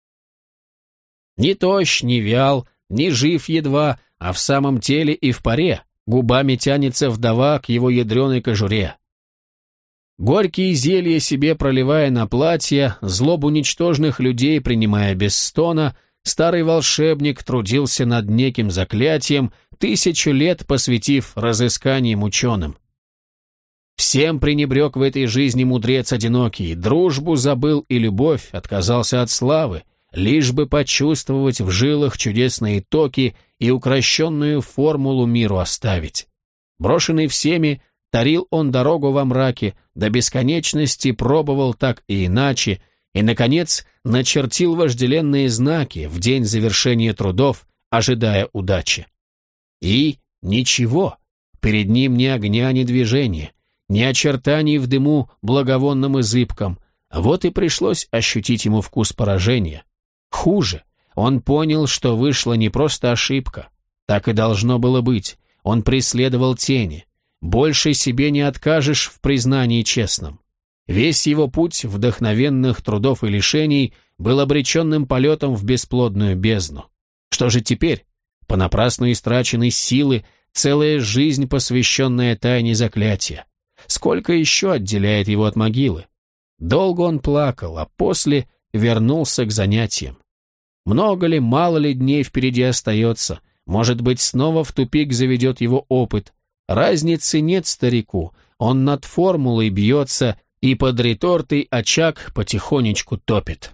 Ни тощ, ни вял, ни жив едва, а в самом теле и в паре, губами тянется вдова к его ядреной кожуре. Горькие зелья себе проливая на платье, злобу ничтожных людей принимая без стона, старый волшебник трудился над неким заклятием, тысячу лет посвятив разысканиям ученым. Всем пренебрег в этой жизни мудрец одинокий, дружбу забыл и любовь, отказался от славы, лишь бы почувствовать в жилах чудесные токи и укращенную формулу миру оставить. Брошенный всеми, тарил он дорогу во мраке, до бесконечности пробовал так и иначе, и, наконец, начертил вожделенные знаки в день завершения трудов, ожидая удачи. И ничего, перед ним ни огня, ни движения, ни очертаний в дыму благовонным и зыбком, вот и пришлось ощутить ему вкус поражения. Хуже, он понял, что вышла не просто ошибка. Так и должно было быть. Он преследовал тени. Больше себе не откажешь в признании честном. Весь его путь вдохновенных трудов и лишений был обреченным полетом в бесплодную бездну. Что же теперь? Понапрасну истраченной силы, целая жизнь, посвященная тайне заклятия. Сколько еще отделяет его от могилы? Долго он плакал, а после вернулся к занятиям. Много ли, мало ли дней впереди остается? Может быть, снова в тупик заведет его опыт. Разницы нет старику, он над формулой бьется и под ретортой очаг потихонечку топит.